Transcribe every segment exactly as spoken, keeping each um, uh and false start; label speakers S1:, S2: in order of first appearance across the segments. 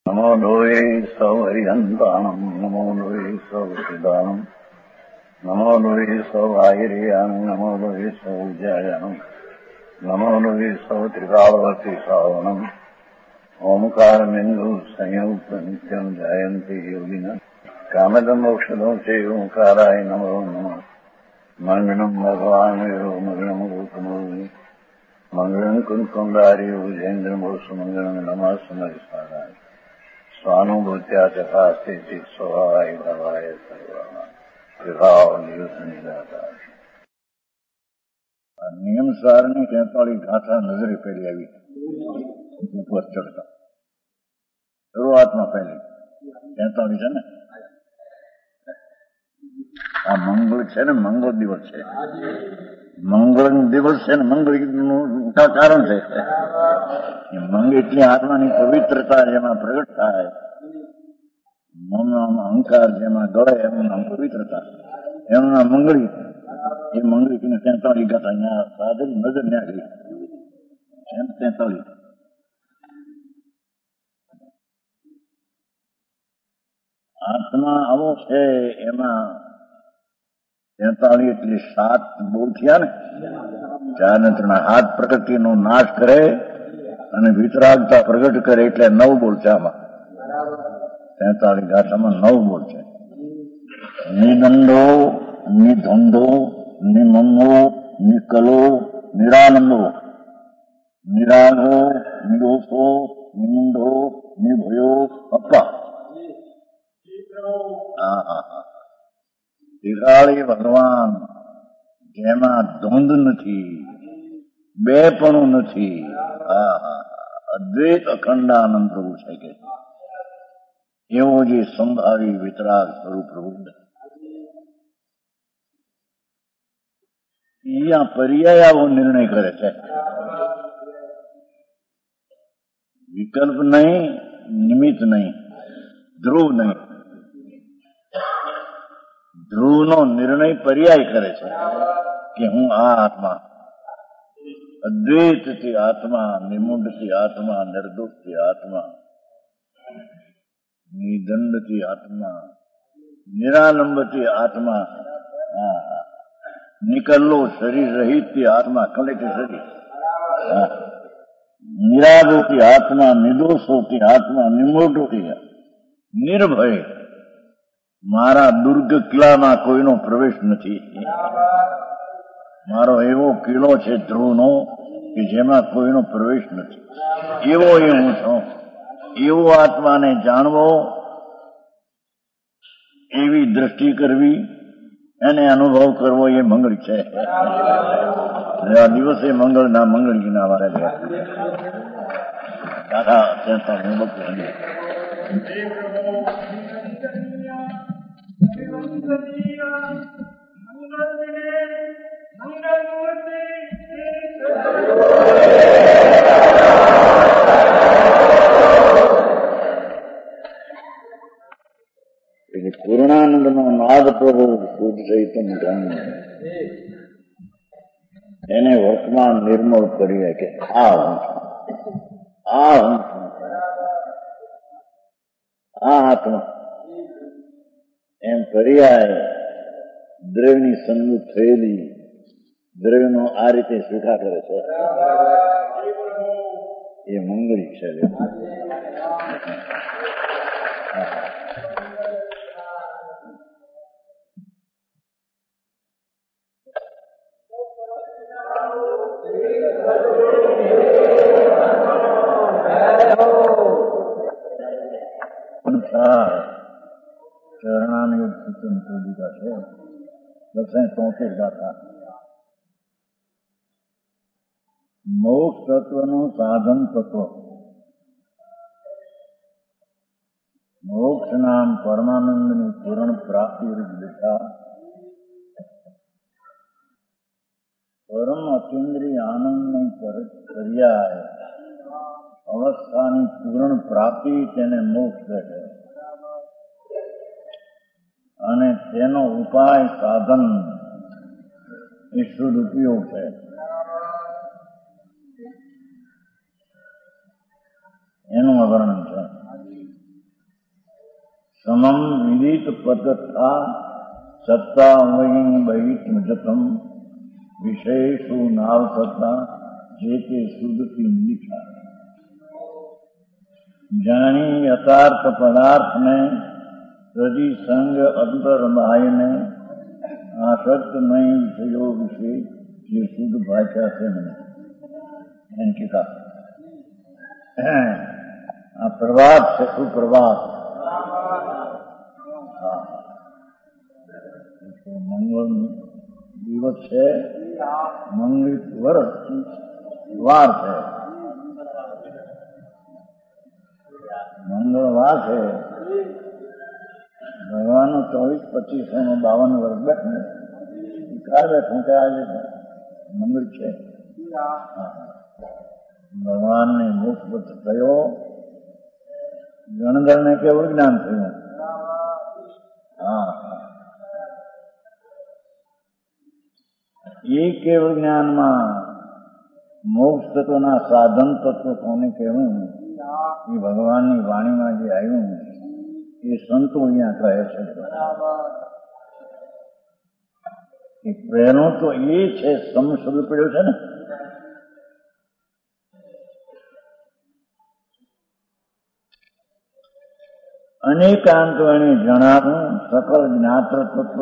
S1: નમો લોહે સૌ હરિહંતાણમ નમો લોહે સૌ સિદાનમ નમો લોહે સૌ આહિર્યાનમ નમો લોહે સૌ જયાનમ નમો લોહે સૌ ત્રિકાળવતી સાવનમ ઓમકાર બિંદુ સંયુક્ત નિત્યમ જયંતિ યોગિના કામદમ મોક્ષદો છે ઓંકારાય નમો નમઃ મંગળમ ભગવાન વિરો મંગળમ રૂપમોહિ મંગળમ કુંકુંડારી ઉજેન્દ્રમોષ મંગળમ નમઃ સમરિસારાય સ્વાનુભૂત્યા ચકાસ્તે સ્વભાવાય ભવાય સર્વા વિભાવ નિયુદ્ધ નિરાકાર. નિયમ સારની તેતાળી ગાથા નજરે પેલી આવી ઉપર ચડતા શરૂઆતમાં પહેલી તેતાળી છે ને આ મંગળ છે ને મંગળ દિવસ છે, મંગળ દિવસ છે ને મંગળ નું કારણ છે. મંગ એટલી આત્માની પવિત્રતા જેમાં પ્રગટ થાય, મનનો અહંકાર જેમાં ગળે એનું નામ પવિત્રતા, એનું નામ મંગળી. એ મંગળી તેતાળી ગાથા અહીંયા સાદરી નજર ન્યા ગઈ એમ તેતાળી. આત્મા આવો છે એમાં તેતાળી એટલે સાત બોલ થયા ને, ચાર ને ત્રણ હાથ પ્રકૃતિનો નાશ કરે અને વિતરાગતા પ્રગટ કરે એટલે નવ બોલ છે. આમાં તેતાળી ગાથામાં નવ બોલ છે. નિદંડો નિધંધો નિમંગો નિકલો નિરાનંદો નિરાગો નિદોષો નિમુંડો નિભયો અપ્પા. હા હા હા દિવાળી ભગવાન જેમાં ધૂંધ નથી, બેપણું નથી. હા હા અદ્વૈત અખંડાનંદ પ્રભુ છે કે એવો જે સંભાવી વિતરાગ સ્વરૂપ પ્રભુ. અહીંયા પર્યાય આવો નિર્ણય કરે છે, વિકલ્પ નહીં, નિમિત્ત નહીં, ધ્રુવ નહીં. ધ્રુવનો નિર્ણય પર્યાય કરે છે કે હું આ આત્મા, અદ્વૈતથી આત્મા, નિમુંડથી આત્મા, નિર્દોષથી આત્મા, નિદંડથી આત્મા, નિરાલંબથી આત્મા, નિકલ્લો શરીર રહિતથી આત્મા, કલેક્ટ શરીર, નિરાગોથી આત્મા, નિદોષોથી આત્મા, નિમૂઢોથી નિર્ભય. મારા દુર્ગ કિલ્લામાં કોઈનો પ્રવેશ નથી. મારો એવો કિલ્લો છે ધ્રુવનો કે જેમાં કોઈનો પ્રવેશ નથી. એવો એ હું છું. એવો આત્માને જાણવો, એવી દ્રષ્ટિ કરવી, એને અનુભવ કરવો એ મંગળ છે. આ દિવસે મંગળના મંગળજીના વારે દાદા ત્યાં હું બધું એટલે પૂર્ણાનંદ નો નાદ પ્રભુ શુદ્ધ ચૈતન્ય ધન એને વર્તમાન નિર્મળ કરીએ કે આ હું છું, આ હું છું, આ આત્મા. એમ પર્યાય દ્રવ્યની સન્મુખ થયેલી દ્રવ્યનો આ રીતે સ્વીકાર કરે છે એ મંગળી છે. ચરણાની સૂચન ચોદિકા છે બસો તોતેર ગાથા. મોક્ષ તત્વનું સાધન તત્વ, મોક્ષ નામ પરમાનંદની પૂર્ણ પ્રાપ્તિ દિશા, પરમ અતિન્દ્રિય આનંદની પર્યાય અવસ્થાની પૂર્ણ પ્રાપ્તિ તેને મોક્ષ કહે અને તેનો ઉપાય સાધન એ શુદ્ધ ઉપયોગ છે. એનું વર્ણન છે. समम विदित पतथा सत्ता वही बहित जतम विशेषु नाव सत्ता जेते सुदति लिखा। जानी यथार्थ पदार्थ में रजी संग अंतर माय में आसक्त नहीं विषयो विषय ये शुद्ध भाषा से नहीं इनकी का प्रभात से सुप्रभात। तो मंगल दिवस है, मंगलवार वार है, मंगलवार है। भगवान चौबीस पच्चीस में बावन वर्ष बैठे काय बैठे क्या आज मंगल है। भगवान ने मोक्ष कहो गणधर ने केवल ज्ञान थे। हाँ, ये केवल ज्ञान में मोक्ष तत्व ना साधन तत्व कोने कहूं ये भगवान की वाणी में जे आयु ये संतो अहियां कहे छे। पहलो तो ये छे सम शब्द पड़्यो छे ने अनेकांत એને જણાવું सकल જ્ઞાત્ર તત્વ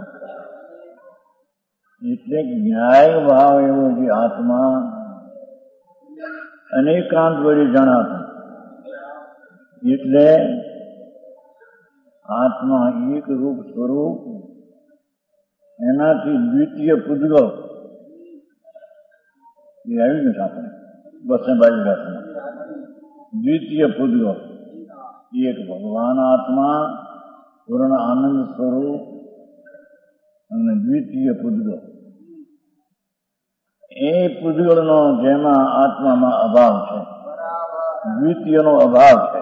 S1: એટલે ન્યાય ભાવ એવો જે આત્મા અનેકાંત વળી જણાતું એટલે આત્મા એક રૂપ સ્વરૂપ એનાથી દ્વિતીય પૂદગલ એ આવ્યું ને આપણે બસે બાજુ રાખવું દ્વિતીય પૂદગલ एक भगवान आत्मा पूर्ण आनंद स्वरूप અને દ્વિતીય પૂદગલ એ પૂદગલનો જેમાં આત્મામાં અભાવ છે દ્વિતીયનો અભાવ છે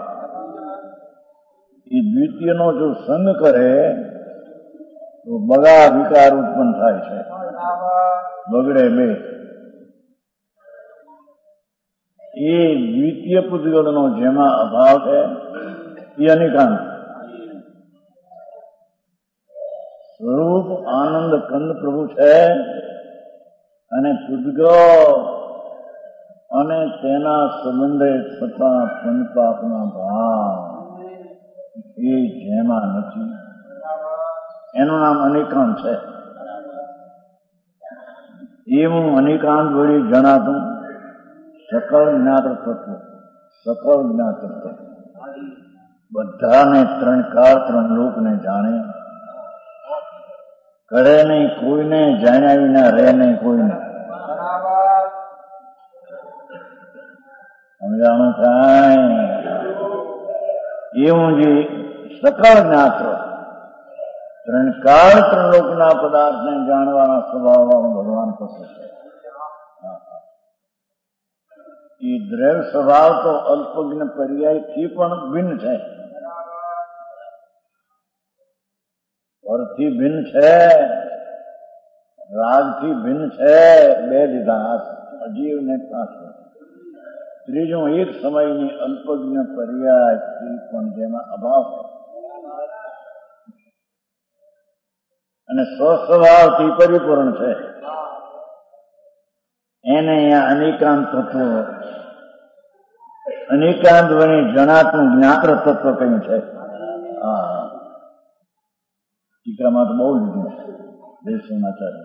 S1: એ દ્વિતીયનો જો સંગ કરે તો બગા વિકાર ઉત્પન્ન થાય છે બગડે બે એ દ્વિતીય પૂદગલનો જેમાં અભાવ છે ये अनिकांत स्वरूप आनंद कंद प्रभु है અને પૂદગલ અને તેના સંબંધે થતા સંતાપના ભાવ એ જેમાં નથી એનું નામ અનિકાંત છે। એવું અનિકાંત વળી જણાતું सकल જ્ઞાત તત્વ सकल જ્ઞાત તત્વ બધાને ત્રણ કાળ ત્રણ લોકને જાણે કરે નહીં કોઈને જાણ્યા વિના રહે નહીં કોઈને સમજાણું થાય એવું જે સકળ જ્ઞાત્ર ત્રણ કાળ ત્રણ લોકના પદાર્થને જાણવાના સ્વભાવમાં ભગવાન પસંદ છે। એ દ્રવ્ય સ્વભાવ તો અલ્પજ્ઞ પર્યાયથી પણ ભિન્ન છે થી ભિન્ન છે રાગથી ભિન્ન છે બે લીધા અજીવ ને પાછળ ત્રીજો એક સમયની અલ્પજ્ઞ પર્યાયથી પણ જેમાં અભાવ છે અને સ્વસ્વભાવથી પરિપૂર્ણ છે એને અહીંયા અનેકાંત તત્વ અનેકાંત વણી જણાતું જ્ઞાત્ર તત્વ કહ્યું છે। હા ટીકામાં તો બહુ લીધું છે દેશનાચાર્ય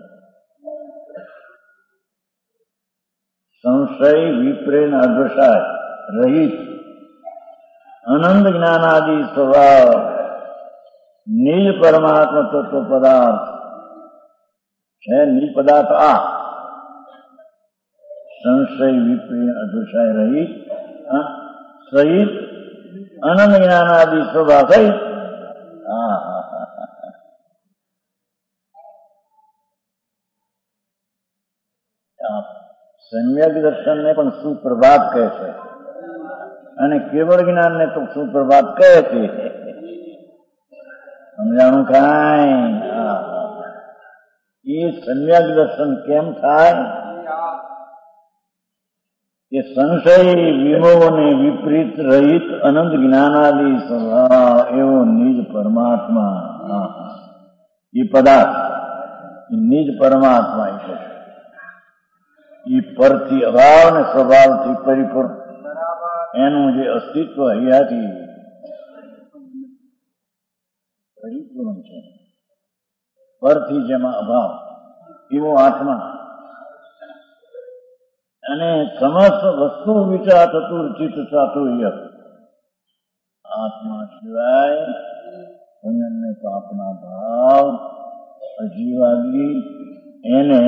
S1: संशय विप्रेण अद्वसाय रहित अनंत ज्ञानादि स्वभाव निज परमात्मा तत्व पदार्थ है। निज पदार्थ आ संशय विप्रेण अद्वसाय रहित सहित अनंत ज्ञानादि स्वभाव सहित हाँ हाँ हाँ सम्यक दर्शन ने पण सुप्रभात कहे छे અને કેવળ જ્ઞાન ને તો સુપ્રભાત કહે છે। સમજાણું કાંઈ એ સમ્યક દર્શન કેમ થાય કે સંશય વિમોહ ને વિપરીત રહિત અનંત જ્ઞાનાદિ સ્વભાવ એવો નિજ પરમાત્મા એ પદાર્થ નિજ પરમાત્મા એ છે એ પરથી અભાવ ને સ્વભાવથી પરિપૂર્ણ એનું જે અસ્તિત્વ હૈયાથી પરિપૂર્ણ છે પરથી જેમાં અભાવ એવો આત્મા અને સમસ્ત વસ્તુ વિચાર ચતુર ચિત્ત ચાતુર્ય આત્મા સિવાય પુણ્ય ને પાપના ભાવ અજીવાદી એને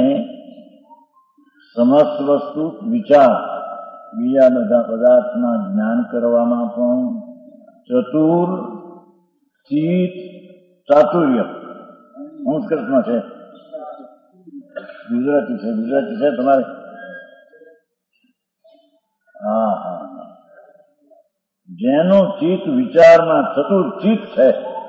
S1: સમસ્ત વસ્તુ વિચાર બીજા બધા પદાર્થના જ્ઞાન કરવામાં પણ ચતુર ચિત્ત ચાતુર્ય સંસ્કૃતમાં છે ગુજરાતી છે ગુજરાતી છે તમારે હા હા જેનું ચિત્ત વિચારમાં ચતુર ચિત્ત છે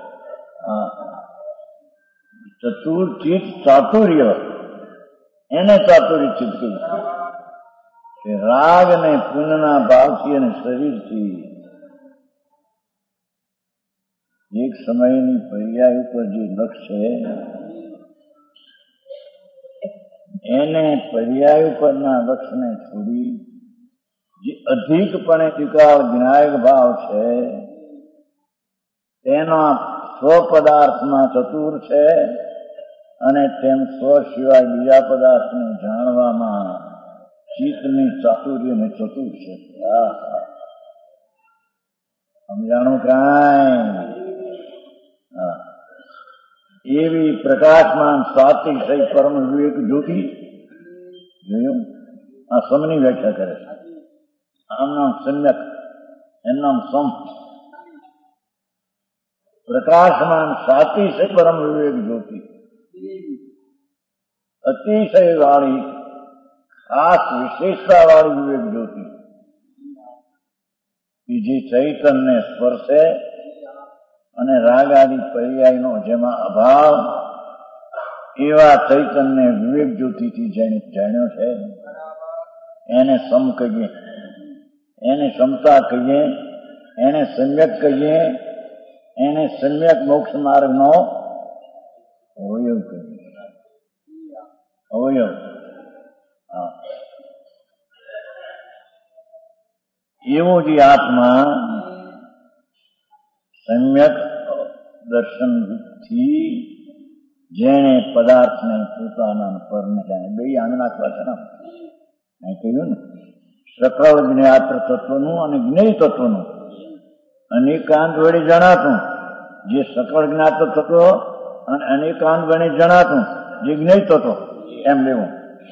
S1: ચતુર ચિત્ત ચાતુર્ય એને ચાતુર્ય ચિત્ત કહ્યું કે રાગ ને પુણ્યના ભાવથી અને શરીરથી એક સમયની પર્યાય ઉપર જે લક્ષ છે એને પર્યાય ઉપરના લક્ષને છોડી જે અધિકપણે ત્રિકાળ વિનાયક ભાવ છે તેના સ્વ પદાર્થમાં ચતુર છે અને તેમ સ્વ સિવાય બીજા પદાર્થને જાણવામાં ચિત્તની ચાતુર્ય ને ચતુર છે સમજાણું કાંઈ એવી પ્રકાશમાન સાતિશય પરમ વિવેક જ્યોતિ જોયું આ સમની વ્યાખ્યા કરે છે આમ નામ સમ્યક એમ નામ સમ પ્રકાશમાન સાતિશય પરમ વિવેક જ્યોતિ અતિશય વાળી ખાસ વિશેષતા વાળી વિવેક જ્યોતિ બીજી ચૈતન્ય સ્પર્શે અને રાગ આદિ પર્યાયનો જેમાં અભાવ એવા ચૈતન્ય વિવેક જ્યોતિથી જાણ્યો છે એને સમ કહીએ એને ક્ષમતા કહીએ એને સમ્યક કહીએ એને સમ્યક મોક્ષ માર્ગનો અવયવ કહીએ અવયવ હા એવો જે આત્મા સમ્યક દર્શનથી જેણે પદાર્થને પોતાના પરને જાણે બે આંગ નાખવા છે ને મેં કહ્યું ને સકળ જ્ઞાત્ર તત્વનું અને જ્ઞેય તત્વનું અનેકાંત વડે જણાતું જે સકળ જ્ઞાત તત્વ અને અનેકાંત વડે જણાતું જે જ્ઞેય તત્વ એમ લેવું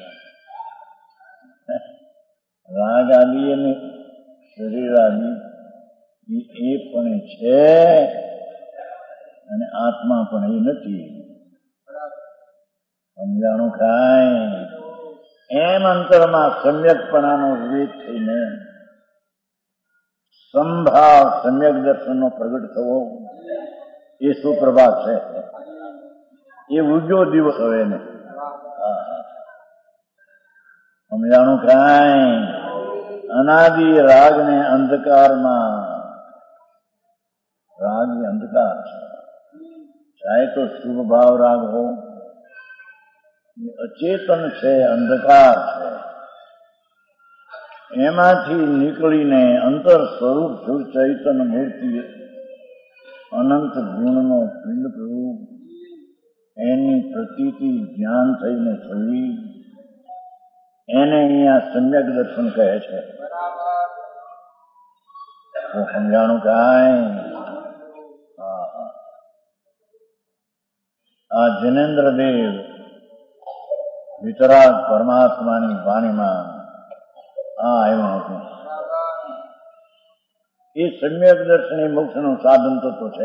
S1: રાગ આદિ અને શરીર આદિ એ પણ છે અને આત્મા પણ એ નથી સમજાણું કાંઈ એમ અંતરમાં સમ્યકપણાનો વિવેક થઈને સંભાવ સમ્યક દર્શનનો પ્રગટ થવો એ સુપ્રભાત છે એ ઉગ્યો દિવસ હવે ને સમજાણું કાંઈ અનાદિ રાગ ને અંધકારમાં રાગ એ અંધકાર છે ચાહે તો શુભ ભાવ રાગ હો અચેતન છે અંધકાર છે એમાંથી નીકળીને અંતર સ્વરૂપ શુદ્ધ ચૈતન મૂર્તિ અનંત ગુણનો પિંડ પ્રભુ એની પ્રતીતિ જ્ઞાન થઈને થવી એને અહીંયા સમ્યક દર્શન કહે છે સમજાણું કાંઈ આ જનેન્દ્ર દેવ વિતરાગ પરમાત્માની વાણીમાં આ આવ્યું હતું એ સમ્યક દર્શન એ મોક્ષનું સાધન તો છે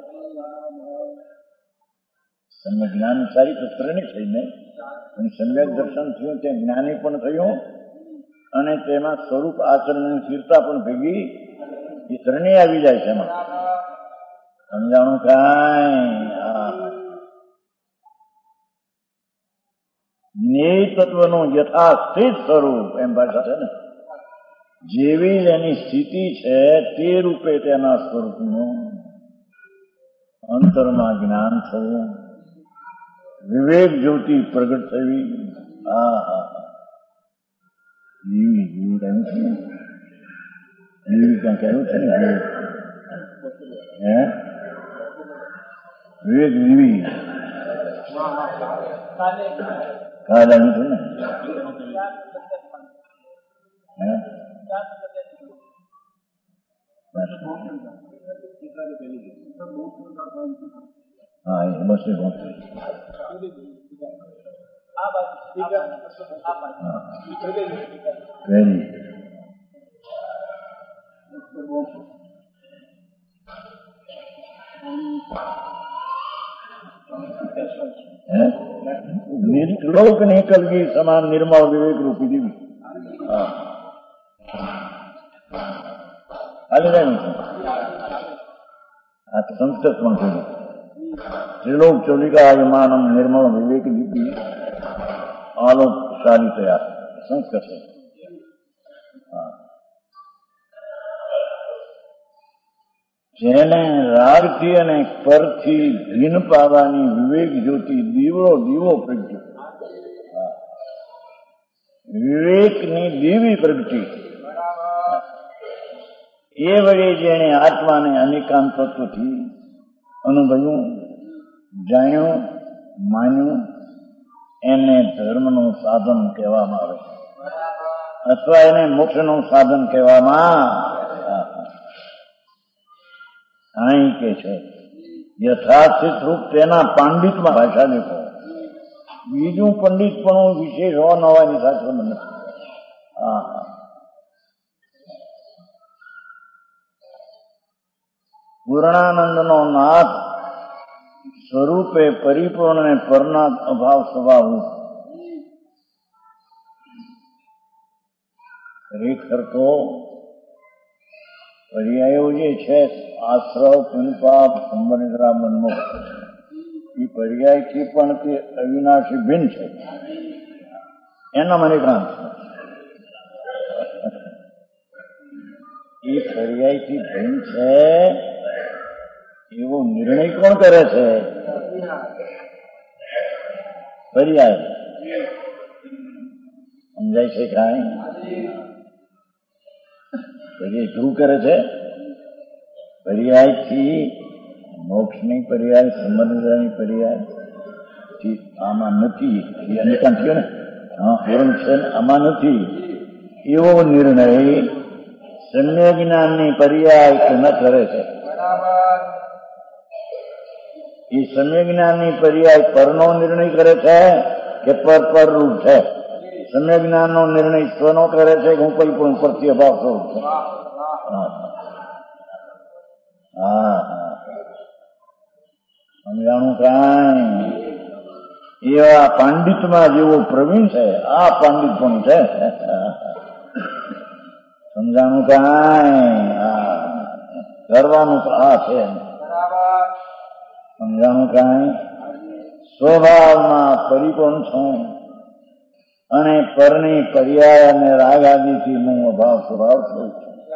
S1: સમ્યક જ્ઞાન સારી તો ત્રણેય થઈ ને અને સમ્યક દર્શન થયું તે જ્ઞાની પણ થયું અને તેમાં સ્વરૂપ આચરણની સ્થિરતા પણ ભેગી એ ત્રણેય આવી જાય છે એમાં સમજાણું કાંઈ જ્ઞેય તત્વનું યથાસ્થિત સ્વરૂપ એમ ભાષા છે ને જેવી એની સ્થિતિ છે તે રૂપે તેના સ્વરૂપનું અંતરમાં જ્ઞાન થવું, વિવેક જ્યોતિ પ્રગટ થવી. હા હા જીવી જીવી કહ્યું છે ને, જીવી ક્યાં કહ્યું છે ને, વિવેક હે વિવેક જીવી કાલે છું ને હે હા એ બસ એ વેરી लोक नहीं कलगी समान निर्मल विवेक रूपी देवी. हाँ हाली नहीं आ तो संस्कृत में थी त्रिलोक चोलिका यमानम निर्मल विवेक दीपी आलोकशाली तैयार संस्कृत है. हाँ જેને રાગથી અને પરથી ભીન પાવાની વિવેક જ્યોતિ દીવડો દીવો પ્રગટ્યો. વિવેકની દીવી પ્રગટી એ વડે જેણે આત્માને અનેકાંત તત્વથી અનુભવ્યું, જાણ્યું, માન્યું એને ધર્મનું સાધન કહેવામાં આવે અથવા એને મોક્ષનું સાધન કહેવામાં. અહીં કે છે યથાર્થિત રૂપ તેના પાંડિતમાં ભાષા દેખો. બીજું પંડિતપણું વિશેષ હોવા ન હોવાની સાથે નથી. હા પૂર્ણાનંદનો નાથ સ્વરૂપે પરિપૂર્ણ અને પરનાથ અભાવ સ્વભાવ ખરેખર તો પર્યાયો જે છે આશ્રવ, પુનપાપ, સંબંધિતરા, મનમોહ એ પર્યાયથી પણ તે અવિનાશી ભિન્ન છે. એના મને ક્રાંત એ પર્યાયથી ભિન્ન છે એવો નિર્ણય કોણ કરે છે? પર્યાય સમજાય છે કાંઈ? પર્યાય શું કરે છે? પર્યાયથી મોક્ષની પર્યાય, સંબંધની પર્યાય આમાં નથી. એ અનેકાંત થયો ને, હા પૂર્ણ છે ને આમાં નથી એવો નિર્ણય સમ્ય જ્ઞાનની પર્યાય ન કરે છે. એ સમ્ય જ્ઞાનની પર્યાય પરનો નિર્ણય કરે છે કે પર પર રૂપ છે? સમ્ય જ્ઞાનનો નિર્ણય સ્વનો કરે છે કે હું કોઈ પણ ઉપરથી અભાવ સ્વરૂપ છું? હા સમજાણું કાંઈ? એવા પાંડિતમાં જેવો પ્રવીણ છે આ પાંડિત પણ છે. સમજાણું કાંઈ? હા કરવાનું તો આ છે. સમજાણું કાંઈ? સ્વભાવમાં પરિપૂર્ણ છું અને પરની પર્યાય અને રાગ આદિથી હું અભાવ સ્વભાવ છું.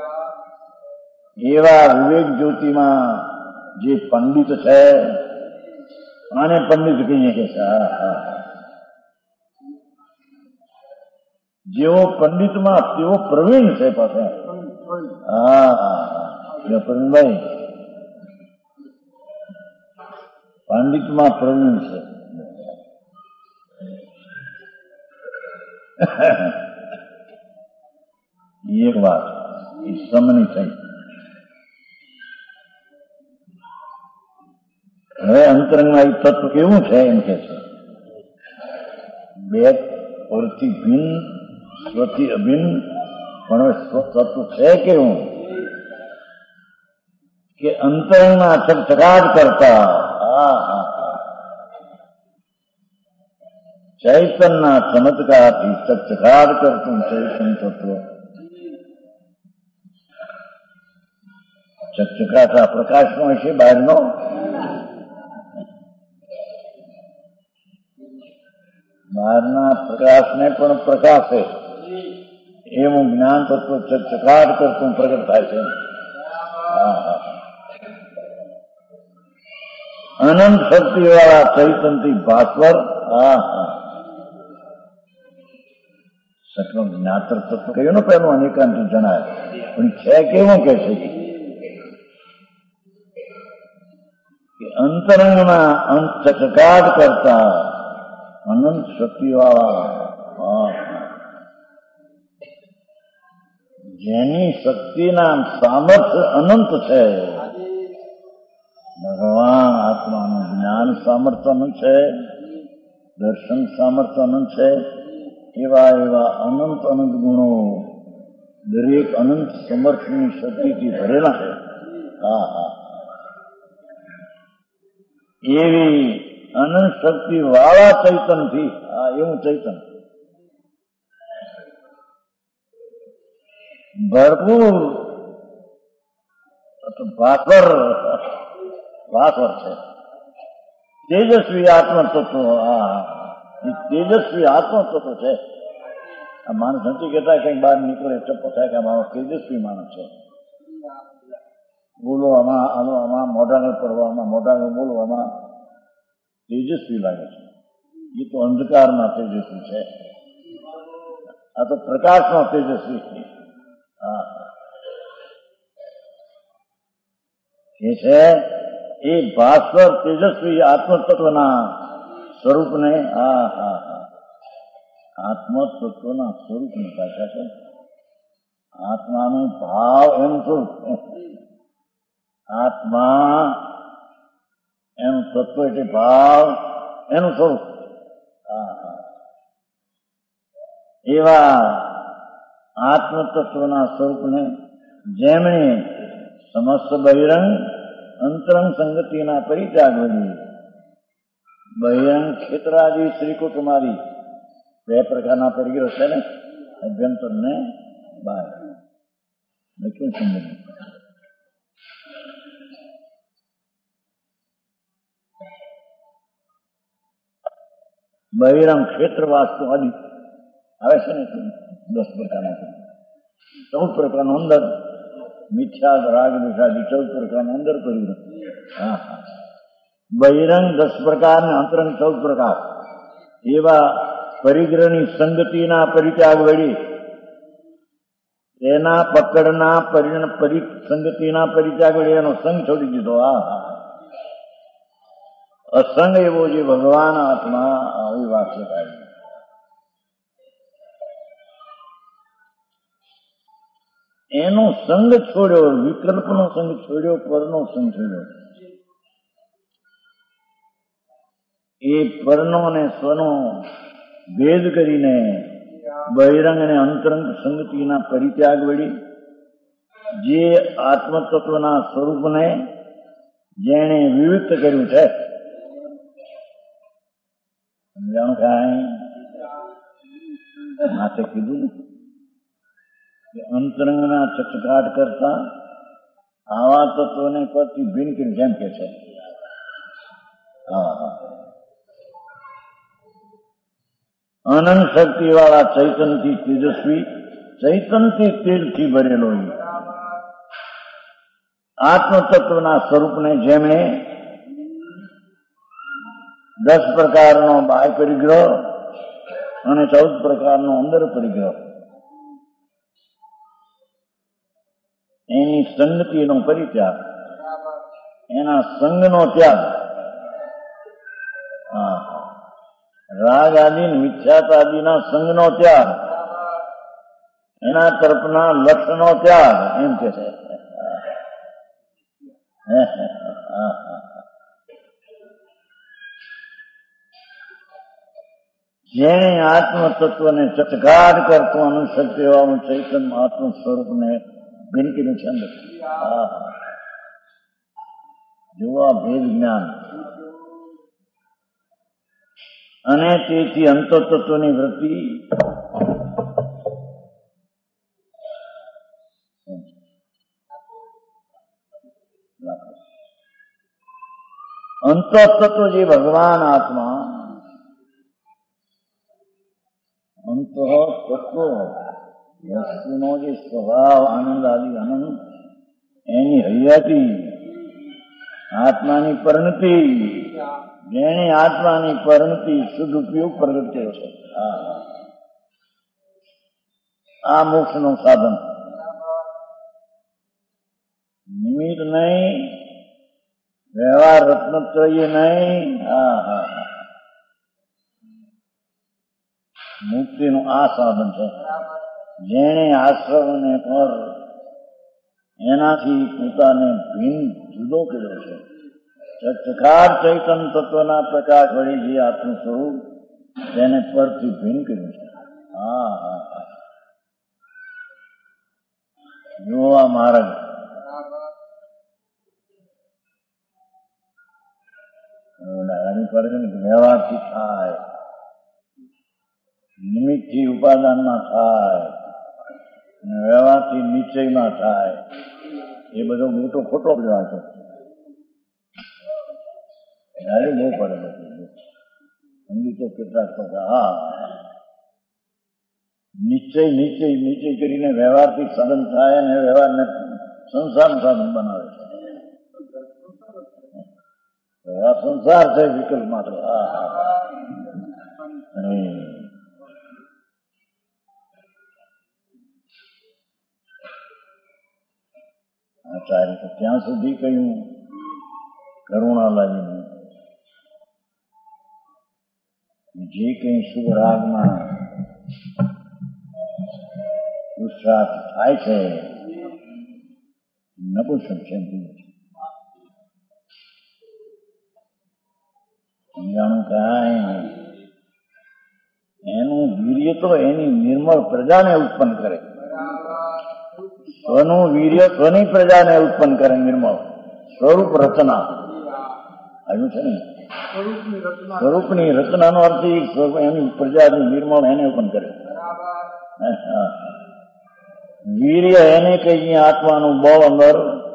S1: એવા વિવેક જ્યોતિમાં જે પંડિત છે અને પંડિત કહીએ કે છે જેવો પંડિતમાં તેવો પ્રવીણ છે પાસે. હા પ્રવીણભાઈ પંડિતમાં પ્રવીણ છે. એક વાત એ સમની થઈ. હવે અંતરંગમાં એ તત્વ કેવું છે એમ કે છે બે પરથી ભિન્ન, સ્વથી અભિન્ન, પણ તત્વ છે કેવું કે અંતરંગમાં ચકચકાટ કરતા ચૈતનના ચમત્કારથી ચકચકાટ કરતું ચૈતન તત્વ. ચકચકાટ આ પ્રકાશનો હશે બહારનો. બહારના પ્રકાશને પણ પ્રકાશે એવું જ્ઞાન તત્વ ચકાટ કરતું પ્રગટ થાય છે. અનંત શક્તિ વાળા ચૈતનથી ભાસ્વર. હા હા સચનું જ્ઞાતર તત્વ કહ્યું ને પેલું અનેકાંત જણાય, પણ છે કેવું કે છે કે અંતરંગના અંત ચકાટ કરતા અનંત શક્તિ વાળા, જેની શક્તિના સામર્થ્ય અનંત છે. ભગવાન આત્માનું જ્ઞાન સામર્થ્ય અનંત છે, દર્શન સામર્થ્ય અનંત છે. એવા એવા અનંત અનંત ગુણો દરેક અનંત સમર્થની શક્તિથી ભરેલા છે. હા હા એવી અનંત શક્તિ વાળા ચૈતનથી, હા એવું ચૈતન ભરપૂર ભાસ્વર ભાસ્વર છે. તેજસ્વી આત્મતત્વ. હા એ તેજસ્વી આત્મતત્વ છે. આ માણસ નથી કહેતા કઈક બહાર નીકળે ચપ્પો થાય કે મારો તેજસ્વી માણસ છે. બોલવામાં હાલવામાં મોઢાને પડવામાં મોઢાને બોલવામાં તેજસ્વી લાગે છે. એ તો અંધકારમાં તેજસ્વી છે, આ તો પ્રકાશમાં તેજસ્વી છે. હા એ છે એ ભાસ્વર તેજસ્વી આત્મતત્વના સ્વરૂપને. હા હા હા આત્મતત્વના સ્વરૂપની ભાષા છે. આત્માનું ભાવ એનું સ્વરૂપ, આત્મા એનું તત્વ એટલે ભાવ એનું સ્વરૂપ. હા હા એવા આત્મતત્વના સ્વરૂપને જેમણે સમસ્ત બહિરંગ અંતરંગ સંગતિના પરિત્યાગ વળી બહિરંગ ક્ષેત્રાદી શ્રીકુટુંબારી બે પ્રકારના પરિગ્રહ છે ને, અભ્યંતર ને બાહ્ય. લખ્યું સમજ બહિરંગ ક્ષેત્ર વાસ્તુ આદિ આવે છે ને, દસ પ્રકારના ચૌદ પ્રકારનો અંદર મિથ્યા રાગ વિષાદી ચૌદ પ્રકારના અંદર પરિગ્રહ. હા હા બહિરંગ દસ પ્રકાર ને અંતરંગ ચૌદ પ્રકાર. એવા પરિગ્રહની સંગતિના પરિત્યાગ વળી એના પકડના પરિસંગતિના પરિત્યાગ વળી એનો સંગ છોડી દીધો. હા હા અસંગ એવો જે ભગવાન આત્મા આવી વાત છે. એનો સંગ છોડ્યો, વિકલ્પનો સંગ છોડ્યો, પરનો સંગ છોડ્યો. એ પરનો ને સ્વનો ભેદ કરીને બહિરંગ અને અંતરંગ સંગતિના પરિત્યાગ વળી જે આત્મતત્વના સ્વરૂપને જેણે વિવિધ કર્યું છે. સમજાણું કાંઈ માથે કીધું કે અંતરંગના ચચકાટ કરતા આવા તત્વને પરથી ભિન્ન કરી જેમ કે છે. હા હા અનંત શક્તિ વાળા ચૈતનથી તેજસ્વી, ચૈતનથી તેજથી ભરેલો આત્મતત્વના સ્વરૂપને જેમણે દસ પ્રકારનો બાહ્ય પરિગ્રહ અને ચૌદ પ્રકારનો અંદર પરિગ્રહ એની સંગતિનો પરિત્યાગ, એના સંગનો ત્યાગ, હા રાગ આદિ મિથ્યાત આદિના સંગનો ત્યાગ, એના તરફના લક્ષનો ત્યાગ એમ કે છે. જેણે આત્મ તત્વને ચટકાટ કરતું અનુશક્તિ હોવાનું ચૈતન્ય આત્મ સ્વરૂપને ભીનકીનું છંદ. જોવા ભેદ જ્ઞાન અને તેથી અંતતત્વની વૃત્તિ અંતતત્વ જે ભગવાન આત્મા અંત તત્વ વસ્તુનો જે સ્વભાવ આનંદ આદિ આનંદ એની હૈયાતી આત્માની પરિણતિ, જેને આત્માની પરિણતિ શુદ્ધ ઉપયોગ પ્રગટ કર્યો છે. આ મોક્ષ નું સાધન, નિમિત્ત નહીં, વ્યવહાર રત્નત્રય નહીં. હા હા મુક્તિનું આ સાધન છે. જેણે આશ્રમને પર એનાથી પોતાને ભિન્ન જુદો કર્યો છે. ચકાર ચૈતન તત્વના પ્રકાશ વળી જે આત્મ સ્વરૂપ તેને પરથી ભિન્ન કર્યું છે. હા હા હા જો આ માર્ગ વ્યવહારથી થાય, નિમિત્તથી ઉપાદાનમાં થાય, વ્યવહારથી નિશ્ચયમાં થાય, એ બધો મોટો ખોટો વ્યવહાર છે. ત્યારે બહુ પડે બધું સમજી તો કેટલાક હા નિશ્ચય નિશ્ચય નિશ્ચય કરીને વ્યવહારથી સાધન થાય અને વ્યવહારને સંસારનું સાધન બનાવે છે. આ સંસાર છે વિકલ્પ માત્ર. હા હા આચાર્ય તો ત્યાં સુધી કહ્યું કરુણા લાવીને જે કઈ શુભ રાગમાં પુરુષાર્થ થાય છે નપુંસક સમજાણું કાંઈ એનું વીર્ય તો એની નિર્મળ પ્રજાને ઉત્પન્ન કરે. સ્વનું વીર્ય સ્વની પ્રજાને ઉત્પન્ન કરે. નિર્મળ સ્વરૂપ રચના આવ્યું છે ને, સ્વરૂપની રચનાનો અર્થ એની પ્રજાની નિર્મળ એને ઉત્પન્ન કરે. વીર્ય એને કહીએ આત્માનું બળ અંદર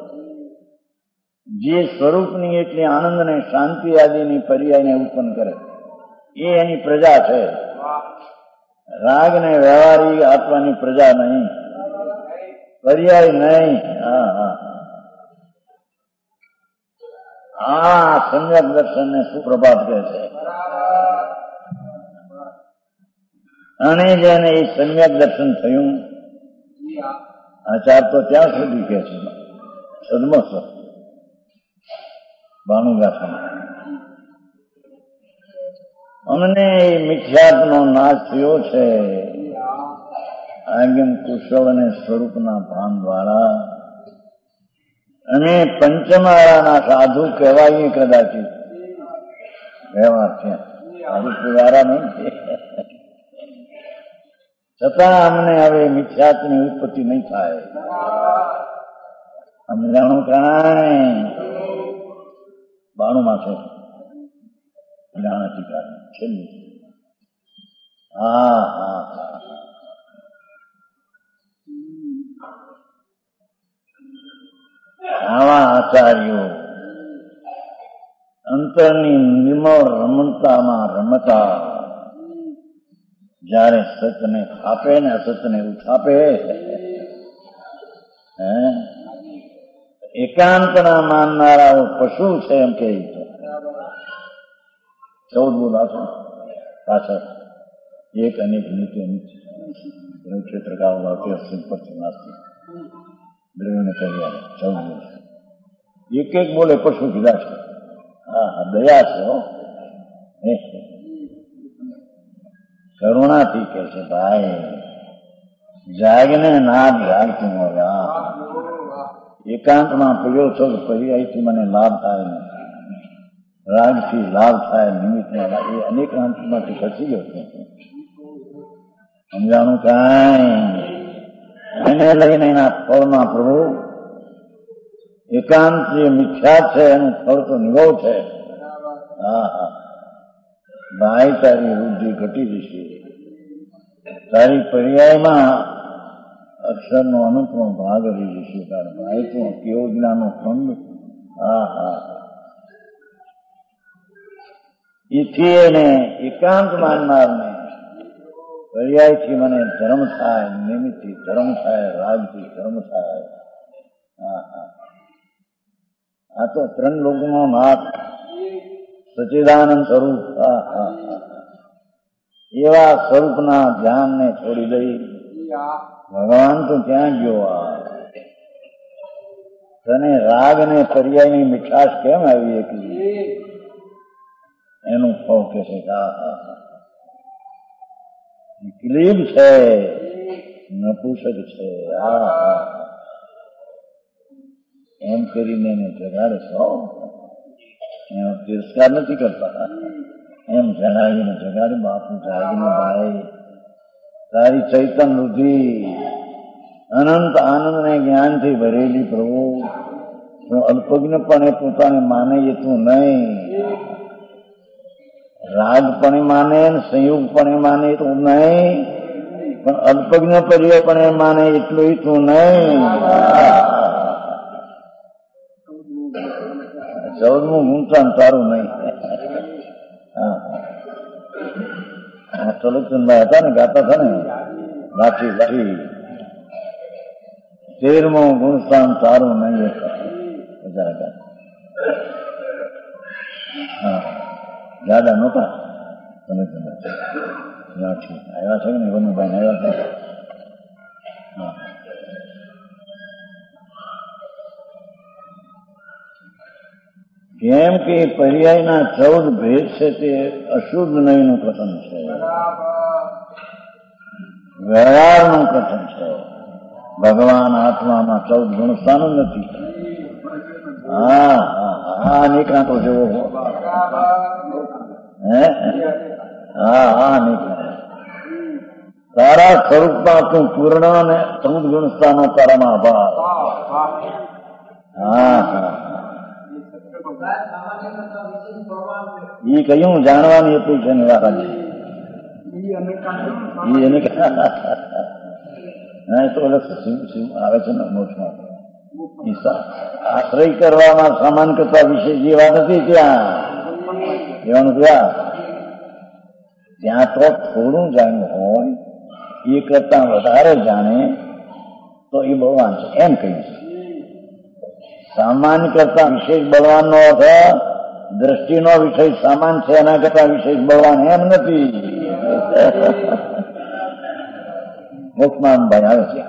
S1: જે સ્વરૂપની એટલી આનંદ ને શાંતિ આદિની પર્યાયને ઉત્પન્ન કરે એ એની પ્રજા છે. રાગ ને વ્યવહારિક આત્માની પ્રજા નહીં, પર્યાય નહીં. હા હા આ સમ્યક દર્શન ને સુપ્રભાત કહે છે. અને જેને એ સમ્યક દર્શન થયું આચાર તો ત્યાં સુધી કહે છે સદમસ્ત ભાનુગાથામાં અમને મિથ્યાત્મનો નાશ થયો છે. આગમ કુશળ અને સ્વરૂપના ભાન દ્વારા અને પંચમાળાના સાધુ કહેવાય કદાચ વ્યવહાર છે સાધુ નહીં છતાં અમને હવે મિથ્યાત્મની ઉત્પત્તિ નહીં થાય. અમને જાણો કાંઈ બાણું માં છે જાણાથી કારણ છેલ્લી. હા હા હા આવા આચાર્યો અંતરની નિર્મળ રમણતામાં રમતા જયારે સતને ખાપે ને અસતને ઉઠાપે એકાંતના માનનારાઓ પશુ છે એમ કે ચૌદ બોલાશો પાછળ એક અનેક નીતિ નીચે ક્ષેત્ર ગાવ વાક્ય પરથી નાસ્તી દ્રવ્યને કહ્યા ચૌદ બોલે એક એક બોલે પશુ કીધા છે. હા હા દયા છે હો, કરુણાથી કે છે ભાઈ જાગને નાદ જાગતી મળ્યા એકાંતમાં પડ્યો છો પર્યાયથી મને લાભ થાય ને રાગથી લાભ થાય નિમિત્તમાં એ અનેકાંતમાંથી ખસી ગયો છે. સમજાણું કાંઈ એને લઈને એના ફળમાં પ્રભુ એકાંત જે મિથ્યા છે એનું ફળ તો નિભવ છે. હા હા ભાઈ તારી વૃદ્ધિ ઘટી જશે, તારી પર્યાયમાં અક્ષરનો અનંતનો ભાગ રહી જશે. તારે ભાઈ તો કેવો જ્ઞાનનો ખંડ. હા હા એથી એને એકાંત માનનારને પર્યાયથી મને ધર્મ થાય, નિમિત્તથી ધર્મ થાય, રાગથી ધર્મ થાય. હા હા આ તો ત્રણ લોકનો નાથ સચ્ચિદાનંદ સ્વરૂપ. હા હા એવા સ્વરૂપના ધ્યાનને છોડી દઈ ભગવાન તો ક્યાં ગયો? આ તને રાગ ને પર્યાયની મીઠાશ કેમ આવી એકલી? એનું ફળ કે છે હા હા ક્લીબ છે, નપુસક છે. હા હા એમ કરીને એને જગાડે છો. એનો તિરસ્કાર નથી કરતા. એમ જગાડીને જગાડી બાપુ જાગીને ભાઈ તારી ચૈતન રુધિ અનંત આનંદ ને જ્ઞાનથી ભરેલી પ્રભુ, તું અલ્પજ્ઞપણે પોતાને માને એ તું નહીં, રાગપણે માને સંયુગપણે માને તું નહીં, પણ અલ્પજ્ઞ પર્યપણે માને એટલું તું નહીં. ચૌદમું ગુણતાન તારું નહીં. હા ચલોચંદભાઈ હતા ને ગાતા હતા ને લાઠી લાઠી તેરમો ગુણસ્થાન તારું નહીં. હા દાદા નહોતા તમે લાઠી આવ્યા છે ને વનુભાઈ આવ્યા છે. હા કેમ કે પર્યાયના ચૌદ ભેદ છે તે અશુદ્ધ નયનું કથન છે, વ્યવહારનું કથન છે. ભગવાન આત્મામાં ચૌદ ગુણસ્થાન નથી. હા હા નિકાંતો જેવો હે હા હા નિકાંત તારા સ્વરૂપમાં તું પૂર્ણ અને ચૌદ ગુણસ્થાનો તારામાં આભાર. હા હા એ કયું જાણવાની અપેક્ષા ની વાત છે. આવે છે ને મોક્ષમાં આશ્રય કરવામાં સમાન કરતા વિશે જે વાત હતી ત્યાં એવાનું ત્યાં ત્યાં તો થોડું જાણ્યું હોય એ કરતા વધારે જાણે તો એ ભગવાન છે એમ કહ્યું છે. સામાન્ય કરતા વિશેષ બળવાનનો અર્થ દ્રષ્ટિનો વિષય સામાન છે એના કરતા વિશેષ બળવાન એમ નથી. મોક્ષમાં ભાઈ આવે છે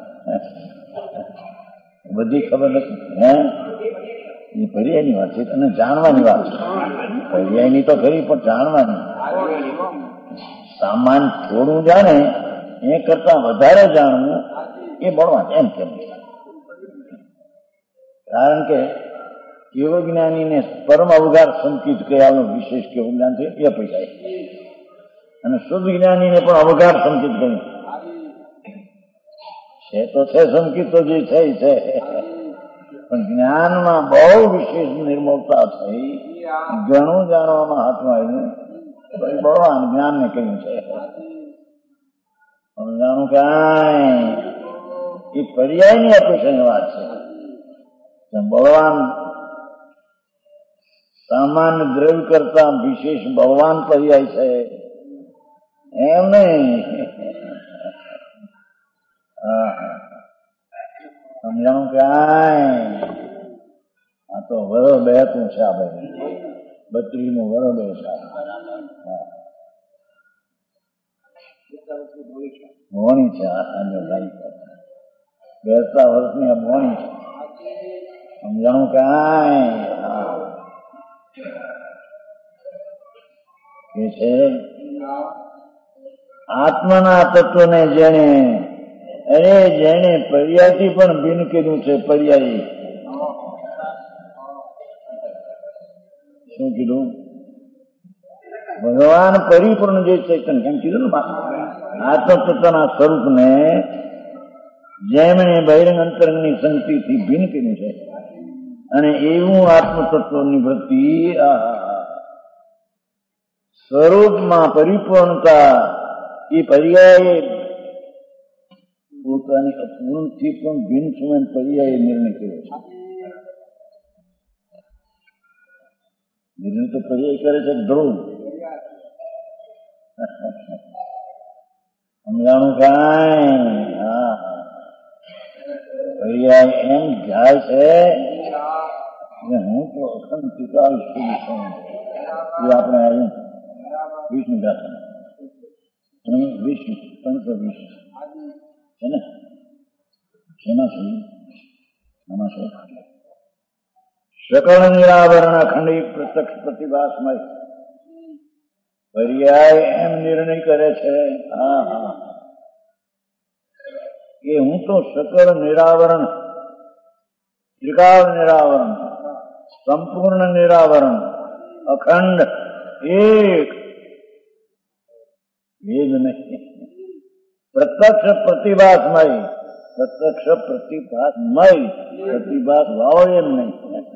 S1: બધી ખબર નથી. હે એ પર્યાયની વાત છે અને જાણવાની વાત છે. પર્યાયની તો ખરી પણ જાણવાની. સામાન થોડું જાણે એ કરતા વધારે જાણવું એ બળવાન એમ કેમ? કારણ કે કેવજ્ઞાનીને પરમ અવગાર સંકિત કયાનું વિશેષ કેવું જ્ઞાન છે એ પૈસા, અને શુદ્ધ જ્ઞાનીને પણ અવગાર સંકિત કહ્યું છે. તો છે સંકિત તો જે છે છે પણ જ્ઞાનમાં બહુ વિશેષ નિર્મળતા થઈ, ઘણું જાણવામાં હાથમાં આવ્યું. ભગવાન જ્ઞાનને કહ્યું છે સમજાણું કાંઈ એ પર્યાયની અપેક્ષાની વાત છે. બળવાન સામાન્ય દ્રવ્ય કરતા વિશેષ બળવાન પર્યાય છે એમ નહીં. સમજાણું કાંઈ આ તો વરો બેતું છે. આ ભાઈ બત્રીનું વરો બે છે. મોણી છે બેસતા વર્ષની આ મોણી છે. સમજાણું કાંઈ એ છે આત્માના તત્વને જેને અરે જેને પર્યાયથી પણ ભિન્ન કર્યું છે. પર્યાયી શું કીધું? ભગવાન પરિપૂર્ણ જે ચૈતન્ય કેમ કીધું ને આત્મતત્વના સ્વરૂપને જેમણે બહિરંગ અંતરંગની શક્તિથી ભિન્ન કર્યું છે અને એવું આત્મતત્વની વૃત્તિ સ્વરૂપમાં પરિપૂર્ણતા એ પર્યાય પોતાની અપૂર્ણથી પણ ભિન્ન સમય પર્યાય નિર્ણય કર્યો છે. નિર્ણય તો પર્યાય કરે છે ધ્રુવ. સમજાણું કાંઈ? હા ભૈયા એમ જાય છે કે હું તો અખંડ પિતા છું. એ આપણે આવ્યું વિષ્ણુ ગાથા વિષ્ણુ ત્રણસો વીસ છે ને શેમાં છું આમાં શું सकल निरावरण अखंडी प्रत्यक्ष प्रतिभासमय पर्याय एम निर्णय करे छे. हाँ हाँ ये हूँ तो सकल निरावरण त्रिकाल निरावरण संपूर्ण निरावरण अखंड एक भेद नहीं प्रत्यक्ष प्रतिभासमय प्रत्यक्ष प्रतिभासमय प्रतिभास भाव एम नहीं.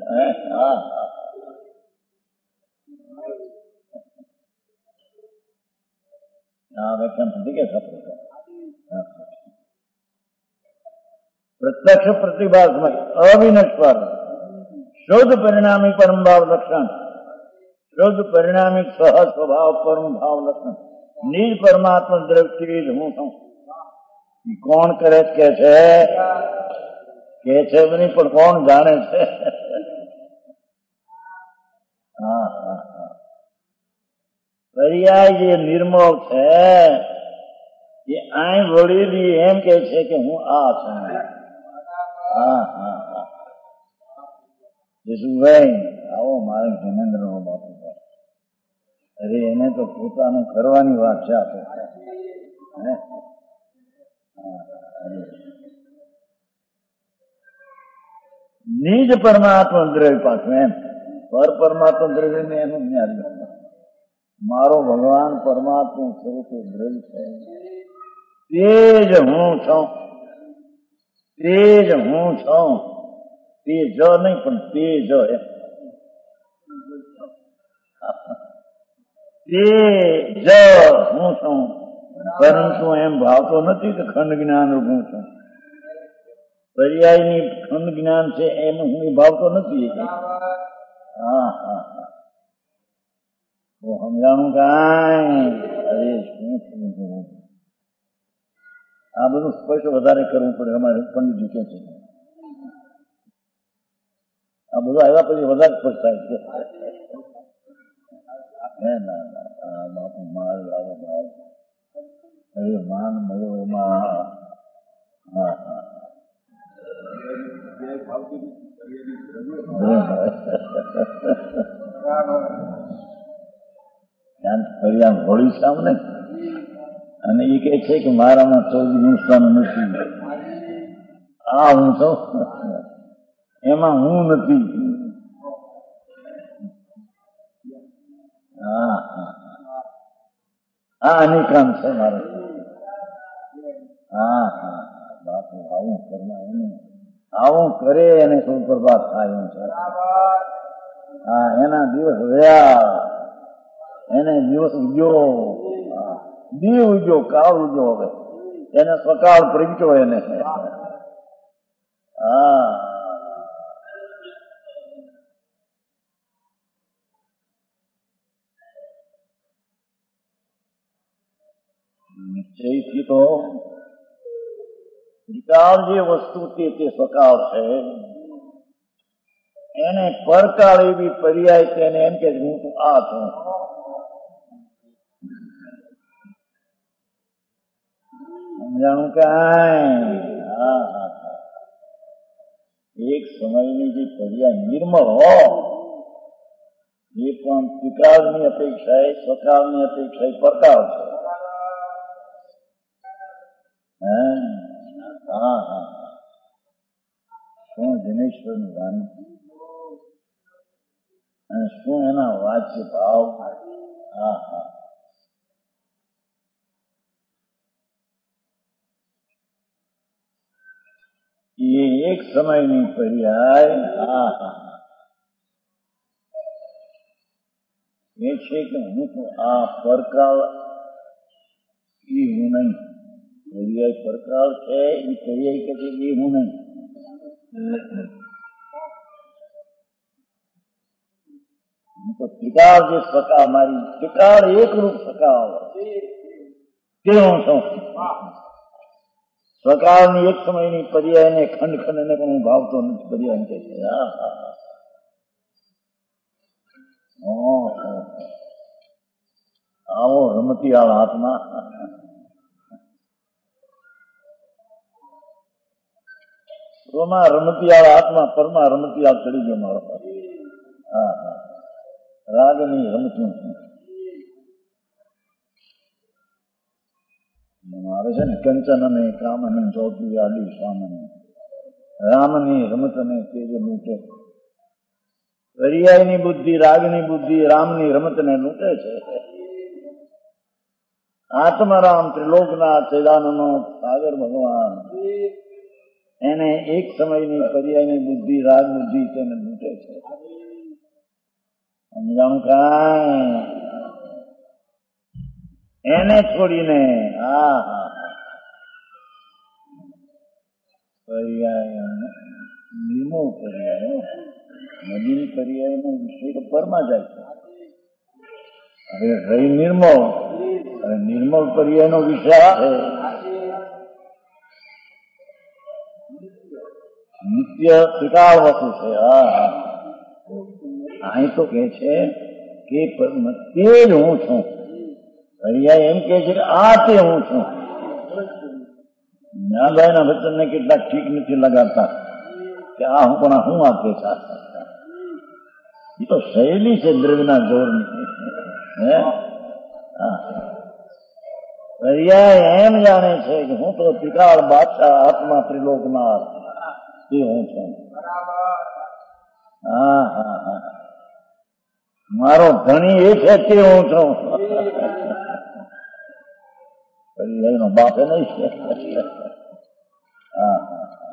S1: प्रत्यक्ष प्रतिभासमय अविनश्वर शुद्ध परिणामी परम भाव लक्षण शुद्ध परिणामी सहज स्वभाव परम भाव लक्षण निज परमात्मा दृष्टि हूँ छू. कौन करे के छे के छे नहीं पर कौन जाने छे. हाँ हाँ हाँ पर्याय जे निर्मल छे ये आई वड़ेली एम के छे कि हूँ आ छू. हाँ हाँ हाँ જસુભાઈ આવો મારે ધર્મેન્દ્ર નો બાપુ. અરે એને તો પોતાનું કરવાની વાત છે આપણે. નિજ પરમાત્મા દ્રવ્ય પાછું એમ પર પરમાત્મા દ્રવ્ય ને એનું જ્ઞાન મારો ભગવાન પરમાત્મા સ્વરૂપે દ્રવ્ય છે તે જ હું છું તે જ હું છું તે જ નહીં પણ તે જ તે જ હું છું. પરંતુ એમ ભાવતો નથી કે ખંડ જ્ઞાન રૂપ હું છું. પર્યાયની ખંડ જ્ઞાન છે એમ હું ભાવતો નથી. હા હા હા તો સમજાણું કાંઈ? અરે શું શું આ બધું સ્પષ્ટ વધારે કરવું પડે. અમારે પંડિતજી કે છે આ બધું આવ્યા પછી વધારે સ્પષ્ટ થાય છે. ના ના બાપુ માલ આવો ભાઈ અરે માન મળ્યો એમાં. હા હા ફરિયાદ હોળી સામને અને એ કે છે કે મારામાં ચૌદ નુકસાન નથી. આ હું છું એમાં હું નથી. હા હા આ અનિકામ છે મારે. હા હા બાપુ આવું કરવા એને આવું કરે એને શું બરબાદ થાય એમ છે. હા એના દિવસ રહ્યા એને દિવસ ઉગ્યો દીવ ઉગ્યો કાળ ઉગ્યો હવે એને સકાળ પ્રગટ્યો એને. હા નિશ્ચયથી તો ત્રિકાળ જે વસ્તુ તે સકાળ છે એને પરકાળ એવી પર્યાય તેને એમ કે હું તો આ છું. સમજાણું કાંઈ? હા હા હા એક સમયની જે પર્યાય નિર્મળ હો એ પણ ત્રિકાળની અપેક્ષાએ સકાળની અપેક્ષાએ પરકાળ છે. હા હા શું જનેશ્વરની વાણી અને શું એના વાચ્ય ભાવ. હા હા એ એક સમયની પર્યાય. હા હા એ છે કે હું તો આ પરકાળ એ હું નહીં. પર્યાય પરકાળ છે એ પર્યાય કે છે એ હું નહીં. હું તો ત્રિકાળ જે સકાળ મારી ત્રિકાળ એકરૂપ સકાળ કેવો છો સ્વકાળની એક સમયની પર્યાયને ખંડ ખંડને પણ હું ભાવતો નથી. પર્યાય કે છે આવો રમતિયાળ આત્મા. રોમાં રમતિયાળ આત્મા પરમાં રમતિયાળ ચડી ગયો મારો. હા હા રાગની રમતું મારે છે ને કંચન અને કામને ચોટી આડી સામને રામની રમત અને તેજ લૂંટે. પર્યાયની બુદ્ધિ રાગની બુદ્ધિ રામની રમતને લૂંટે છે. આત્મારામ ત્રિલોકના ચેદાનનો સાગર ભગવાન એને એક સમયની પર્યાયની બુદ્ધિ રાગ બુદ્ધિ તેને લૂંટે છે. સમજાણું કાંઈ એને છોડીને હા હા પર્યાય નિર્મળ પર્યાય નદીની પર્યાયનો વિષય તો પરમાં જાય છે. હવે રહી નિર્મળ અને નિર્મળ પર્યાયનો વિષય છે નિત્ય ત્રિકાળ વસ્તુ છે. હા હા અહીં તો કે છે કે તે જ હું છું. પર્યાય એમ કે છે કે આ તે હું છું. જ્ઞાનભાઈના વચનને કેટલાક ઠીક નથી લગાડતા કે આ હું પણ હું આપે છે. એ તો શૈલી છે દ્રવ્યના જોરની. હે પર્યાય એમ જાણે છે કે હું તો ત્રિકાળ બાદશાહ આત્મા ત્રિલોકનાથ એ હું છું. હા હા હા મારો ધણી એ છે તે હું છું. પર્યાયનો બાપ એ નહીં છે. હા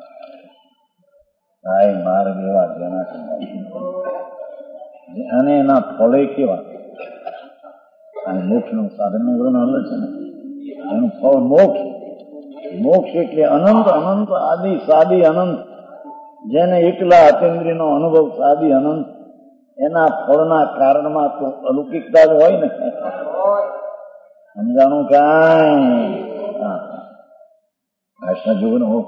S1: હા માર્ગ એવા જેના અને એના ફળે કેવા. અને મોક્ષ નું સાધન નું વર્ણન અલગ છે ને. એનું ફળ મોક્ષ. મોક્ષ એટલે અનંત અનંત આદિ સાદી અનંત. જેને એકલા અતેન્દ્રિય નો અનુભવ સાદી અનંત એના ફળના કારણમાં તો અલૌકિકતા જ હોય ને. સમજાણું કાંઈ ભાષા જોવું ને હો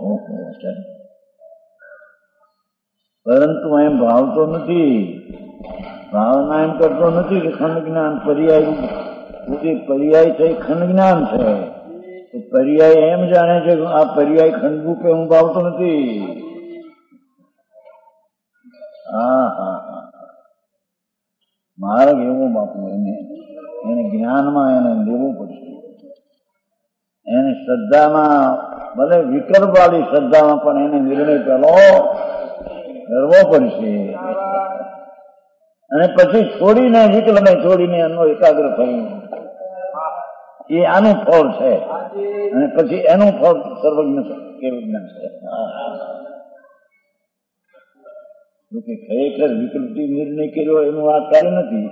S1: પરંતુ એમ ભાવતો નથી. ભાવના એમ કરતો નથી કે ખંડ જ્ઞાન પર્યાય પર્યાય છે ખંડ જ્ઞાન છે. તો પર્યાય એમ જાણે છે કે આ પર્યાય ખંડ રૂપે હું ભાવતો નથી. હા હા હા માર્ગ એવો બાપુ એને એને જ્ઞાનમાં એને લેવું પડશે. એને શ્રદ્ધામાં ભલે વિકલ્પ વાળી શ્રદ્ધામાં પણ એને નિર્ણય પેલો કરવો પડશે. અને પછી છોડીને વિકલ્પને છોડીને એનો એકાગ્ર થયું એ આનું ફળ છે. અને પછી એનું ફળ સર્વજ્ઞ કેવું છે. જોકે ખરેખર વિકૃતિ નિર્ણય કર્યો એનું આ કાર્ય નથી.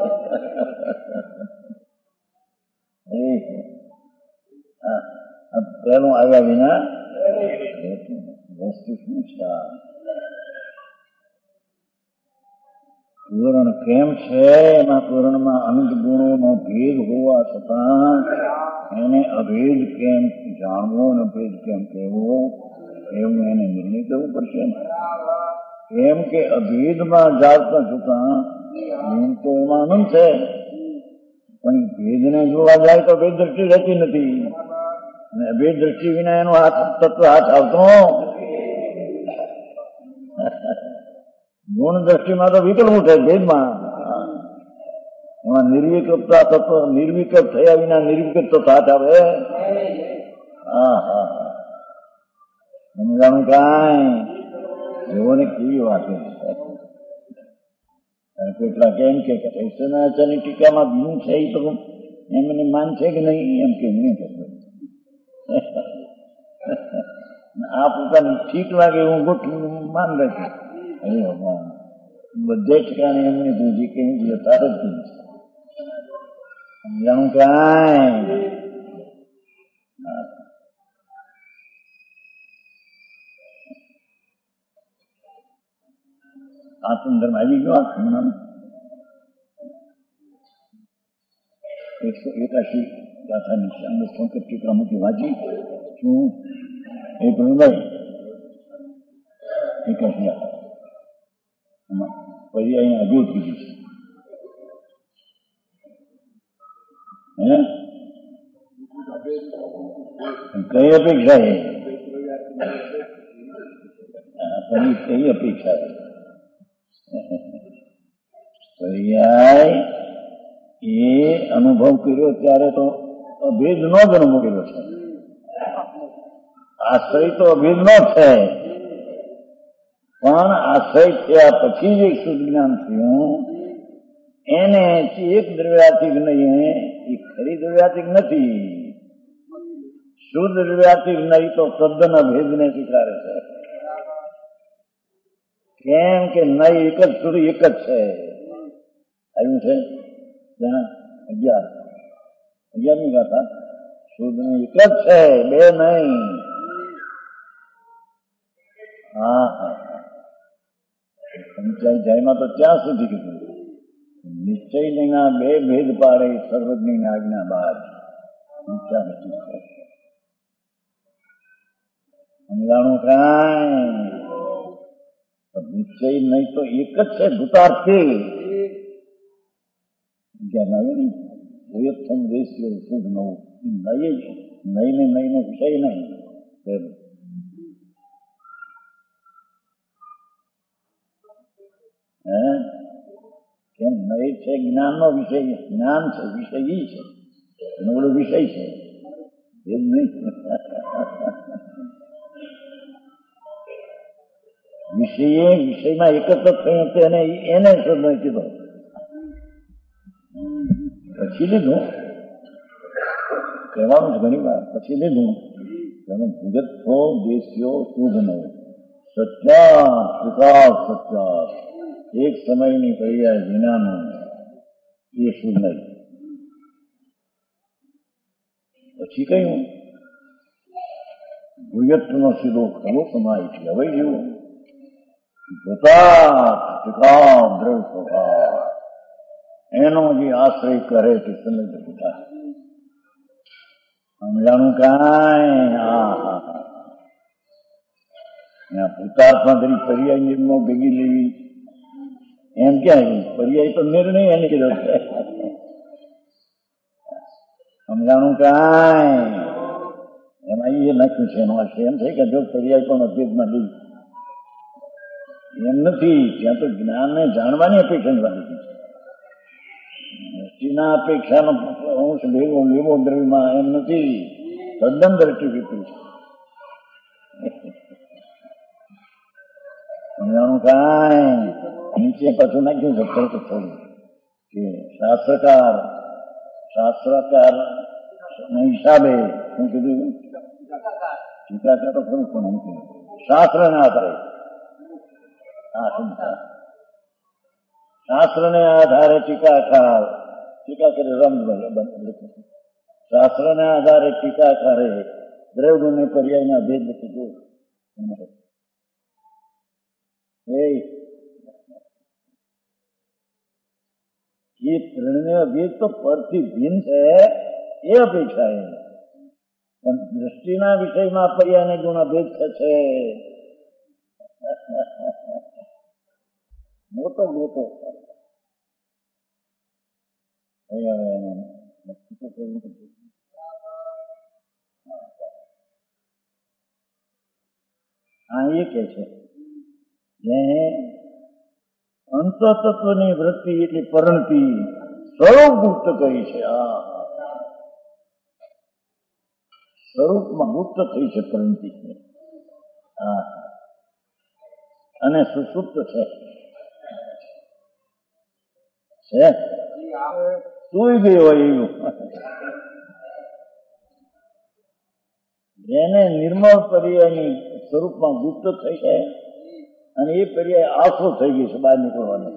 S1: પેલું આવ્યા વિના વસ્તુ શું છે. પૂરણ કેમ છે એમાં પૂરણમાં અનંત ગુણોનો ભેદ હોવા છતાં એને અભેદ કેમ જાણવો અને ભેદ કેમ કહેવો એવું એને નિર્ણય કરવું પડશે. કેમ કે અભેદમાં જાણતા છતાં ગુણ તો એમાં અનંત છે પણ ભેદને જોવા જાય તો ભેદ દ્રષ્ટિ રહેતી નથી. અને અભેદ દ્રષ્ટિ વિના એનો હાથ તત્વ હાથ આવતો. ગુણ દ્રષ્ટિમાં તો વિકલ્પ છે ભેદમાં. એમાં નિર્વિકલ્પતા તત્વ નિર્વિકલ્પ થયા વિના નિર્વિકલ્પ તો હાથ આવે. હા હા સમજાણું કાંઈ એવોને કેવી વાત કેટલા કેમ કે કૃષ્ણાચાર્યની ટીકામાં ભીનું છે એ તો એમને માન છે કે નહીં એમ કે નહીં કરતો. આ પોતાને ઠીક લાગે એવું ગોઠવું માન રાખે. અરે ભગવાન બધે ઠેકાણે એમને દૂધી કે હું જતા જ નહીં. સમજાણું કાંઈ આત્મધર્મ આવી ગયો. એકસો એકાશી ગાથાની અંદર સંકેત ટીકા મૂકી વાંચી શું એ પ્રણભાઈ ટીકા થયા પછી અહીંયા અભિયોગ કીધી છે હે કઈ અપેક્ષા એ પછી કઈ અપેક્ષા પર્યાય એ અનુભવ કર્યો ત્યારે તો અભેદ નો જ અનુભવ કર્યો છે. આશ્રય તો અભેદ નો છે, પણ આશ્રય થયા પછી જે શુદ્ધ જ્ઞાન થયું એને એક દ્રવ્યાતિક નહીં, એ ખરી દ્રવ્યાતિક નથી. શુદ્ધ દ્રવ્યાતિક નહીં તો તદ્દન અભેદને સ્વીકારે છે. કેમ કે નહીં એક જ શુદ્ધ એક જ છે. આવ્યું છે ત્યાં અગિયાર અગિયારની ગાથા શુદ્ધ એક જ છે, બે નહીં. હા હા પંચાયત જાયમાં તો ત્યાં સુધી કીધું નિશ્ચયના બે ભેદ પાડે સર્વજ્ઞની આજ્ઞા બાદ નીચા નથી છે. સમજાણું કાંઈ નિશ્ચય નહીં તો એક જ છે ભૂતાર્થી. જ્ઞાન આવે ને ઉયત્થમ દેશ્યો શુદ્ધ નવું નહીં નહીં ને નહીં નો વિષય નહીં. હે કેમ નહીં છે? જ્ઞાન નો વિષય જ્ઞાન છે, વિષય ઈ છે, નવડો વિષય છે એમ નહીં. વિષય વિષયમાં એકત્ર થયું તેને એને શબ્દ કીધો પછી લીધું કહેવાનું છે ઘણી વાર પછી લીધું તેનું ભૂગત્વો દેશ્યો શુભ નવ સત્યા સુકા સત્યા એક સમયની પર્યાય વિનાનું એ શુદ્ધ નહીં. પછી કહ્યું ભૂયત્વનો સીધો ખરો સમાય છે. હવે જેવું દ્રવ સ્વભાવ એનો જે આશ્રય કરે તે સમય પિતા સમજાણું કાંઈ. હા હા હા ભૂતાર્થમાં તરી પર્યાય નિર્ણય ભેગી લેવી એમ ક્યાં પર્યાય તો નિર્ણય એને કીધો છે. સમજાણું કાંઈ એમાં એ લખ્યું છે એમાં છે એમ છે કે જો પર્યાય પણ અભેદમાં લીધી એમ નથી. ત્યાં તો જ્ઞાનને જાણવાની અપેક્ષા વાળી છે. દ્રષ્ટિના અપેક્ષાનો અંશ ભેગો લેવો દ્રવ્યમાં એમ નથી. તદ્દન દ્રષ્ટિ વિપરીત છે. સમજાણું કાંઈ. નીચે પાછું નાખ્યું છે તરત થોડું કે શાસ્ત્રકાર શાસ્ત્રકાર હિસાબે શું કીધું ટીકાકાર તો ખરું પણ એમ કીધું શાસ્ત્ર ના આધારે શાસ્ત્ર ને આધારે ટીકાકાર ટીકા કરી રમ શાસ્ત્ર ને આધારે ટીકાકારે દ્રવ્ય પર્યાયના ભેદ કીધું. એ ત્રણેય ભેદ તો પરથી ભિન્ન છે એ અપેક્ષા એ પણ દ્રષ્ટિના વિષયમાં પર્યાયને ગુણ ભેદ છે. મોટો મોટો આ એ કે છે જેને અંતતત્વની વૃત્તિ એટલી પરણતિ સ્વરૂપ ગુપ્ત કરી છે. આ સ્વરૂપમાં ગુપ્ત થઈ છે પરણતિ હા અને સુસુપ્ત છે છે સુઈ ગઈ હોય એવું. જેને નિર્મળ પર્યાયની સ્વરૂપમાં ગુપ્ત થઈ છે અને એ પર્યાય આખો થઈ ગઈ છે બહાર નીકળવાનો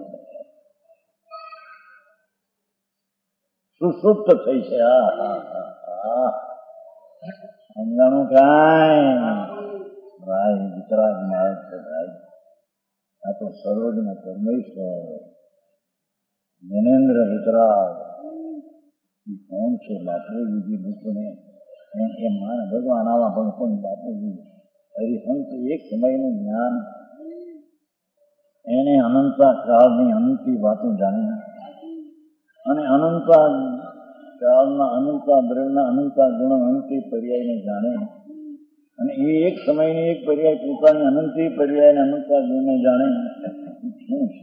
S1: સુસુપ્ત થઈ છે. હા હા હા સમજાણું કાંઈ. ભાઈ વિતરાગ નાયક છે ભાઈ. આ તો સર્વજ્ઞ પરમેશ્વર જ્ઞાનેન્દ્ર વિતરાગ કોણ છે બાપુજી લોકોને એ માન ભગવાન આવા પણ કોણ બાપુજી હરિહંસ એક સમયનું જ્ઞાન એને અનંતા કાળની અનંતી વાતો જાણી અને અનંતા કાળના અનંતા દ્રવ્યના અનંતા ગુણ અનંતી પર્યાયને જાણે અને એ એક સમયની એક પર્યાય પોતાની અનંતી પર્યાયને અનંતા ગુણને જાણે શું છે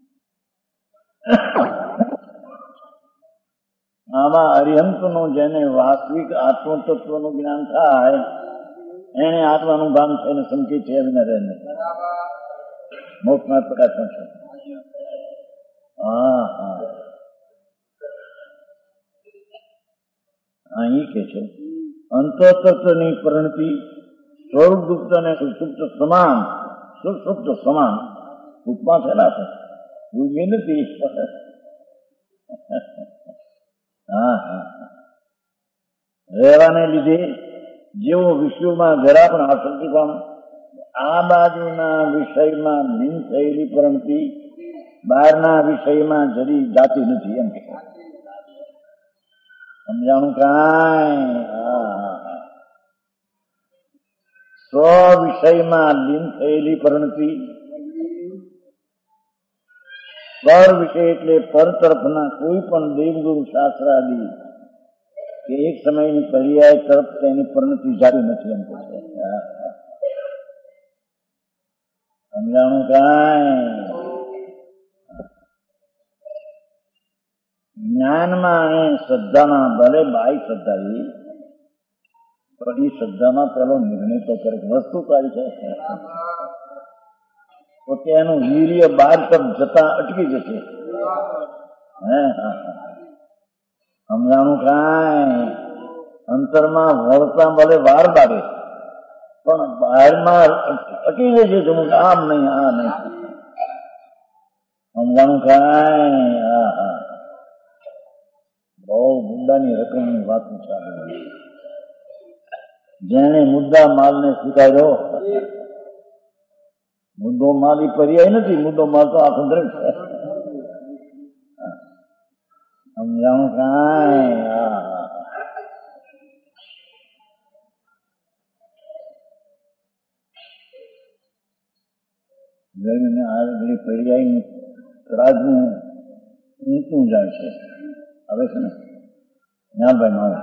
S1: આમાં અરિહંતનું જેને વાસ્તવિક આત્મતત્વનું જ્ઞાન થાય એને આત્માનું ભાન થઈને સંકેત છે ન રહે મોક્ષમાં પ્રકાશ છે. હા હા અહીં કે છે અંતતત્વની પરિણતિ સ્વરૂપગુપ્ત અને સુષુપ્ત સમાન સુષુપ્ત સમાન ઉપમા થયેલા છે વિનંતી. હા હા રહેવાને લીધે જેવો વિશ્વમાં જરા પણ આસક્તિ પણ આ બાજુના વિષયમાં લીન થયેલી પરિણતિ બહારના વિષયમાં જરી જાતી નથી એમ કે સમજાણું કાંઈ. સ્વ વિષયમાં લીન થયેલી પરિણતિ પર વિષય એટલે પર તરફના કોઈ પણ દેવગુરુ શાસ્ત્ર આદિ કે એક સમયની પર્યાય તરફ તેની પરિણતિ જારી નથી એમ કહે છે. સમજાણું કાંઈ. જ્ઞાનમાં અને શ્રદ્ધામાં ભલે બાઈ શ્રદ્ધા એ પણ એ શ્રદ્ધામાં પેલો નિર્ણય તો કરે વસ્તુ કાઢી છે તો તેનું વીર્ય બાર તરફ જતા અટકી જશે. હે હા સમજાણું કાંઈ. અંતરમાં વળતા ભલે વાર લાગે પણ બહારમાં અટકી જશે તો આમ નહીં આ નહીં. સમજાણું કાંઈ. હા હા બહુ મુદ્દાની રકમની વાત ચાલે. જેને મુદ્દા માલને સ્વીકાર્યો મુદ્દો માલ એ પર્યાય નથી, મુદ્દો માલ તો આખો દ્રવ્ય છે. સમજાણું કાંઈ. દ્રવ્યને આગળ પર્યાય રાજનું ઊંચું જાય છે. આવે છે ને ના ભાઈ મારે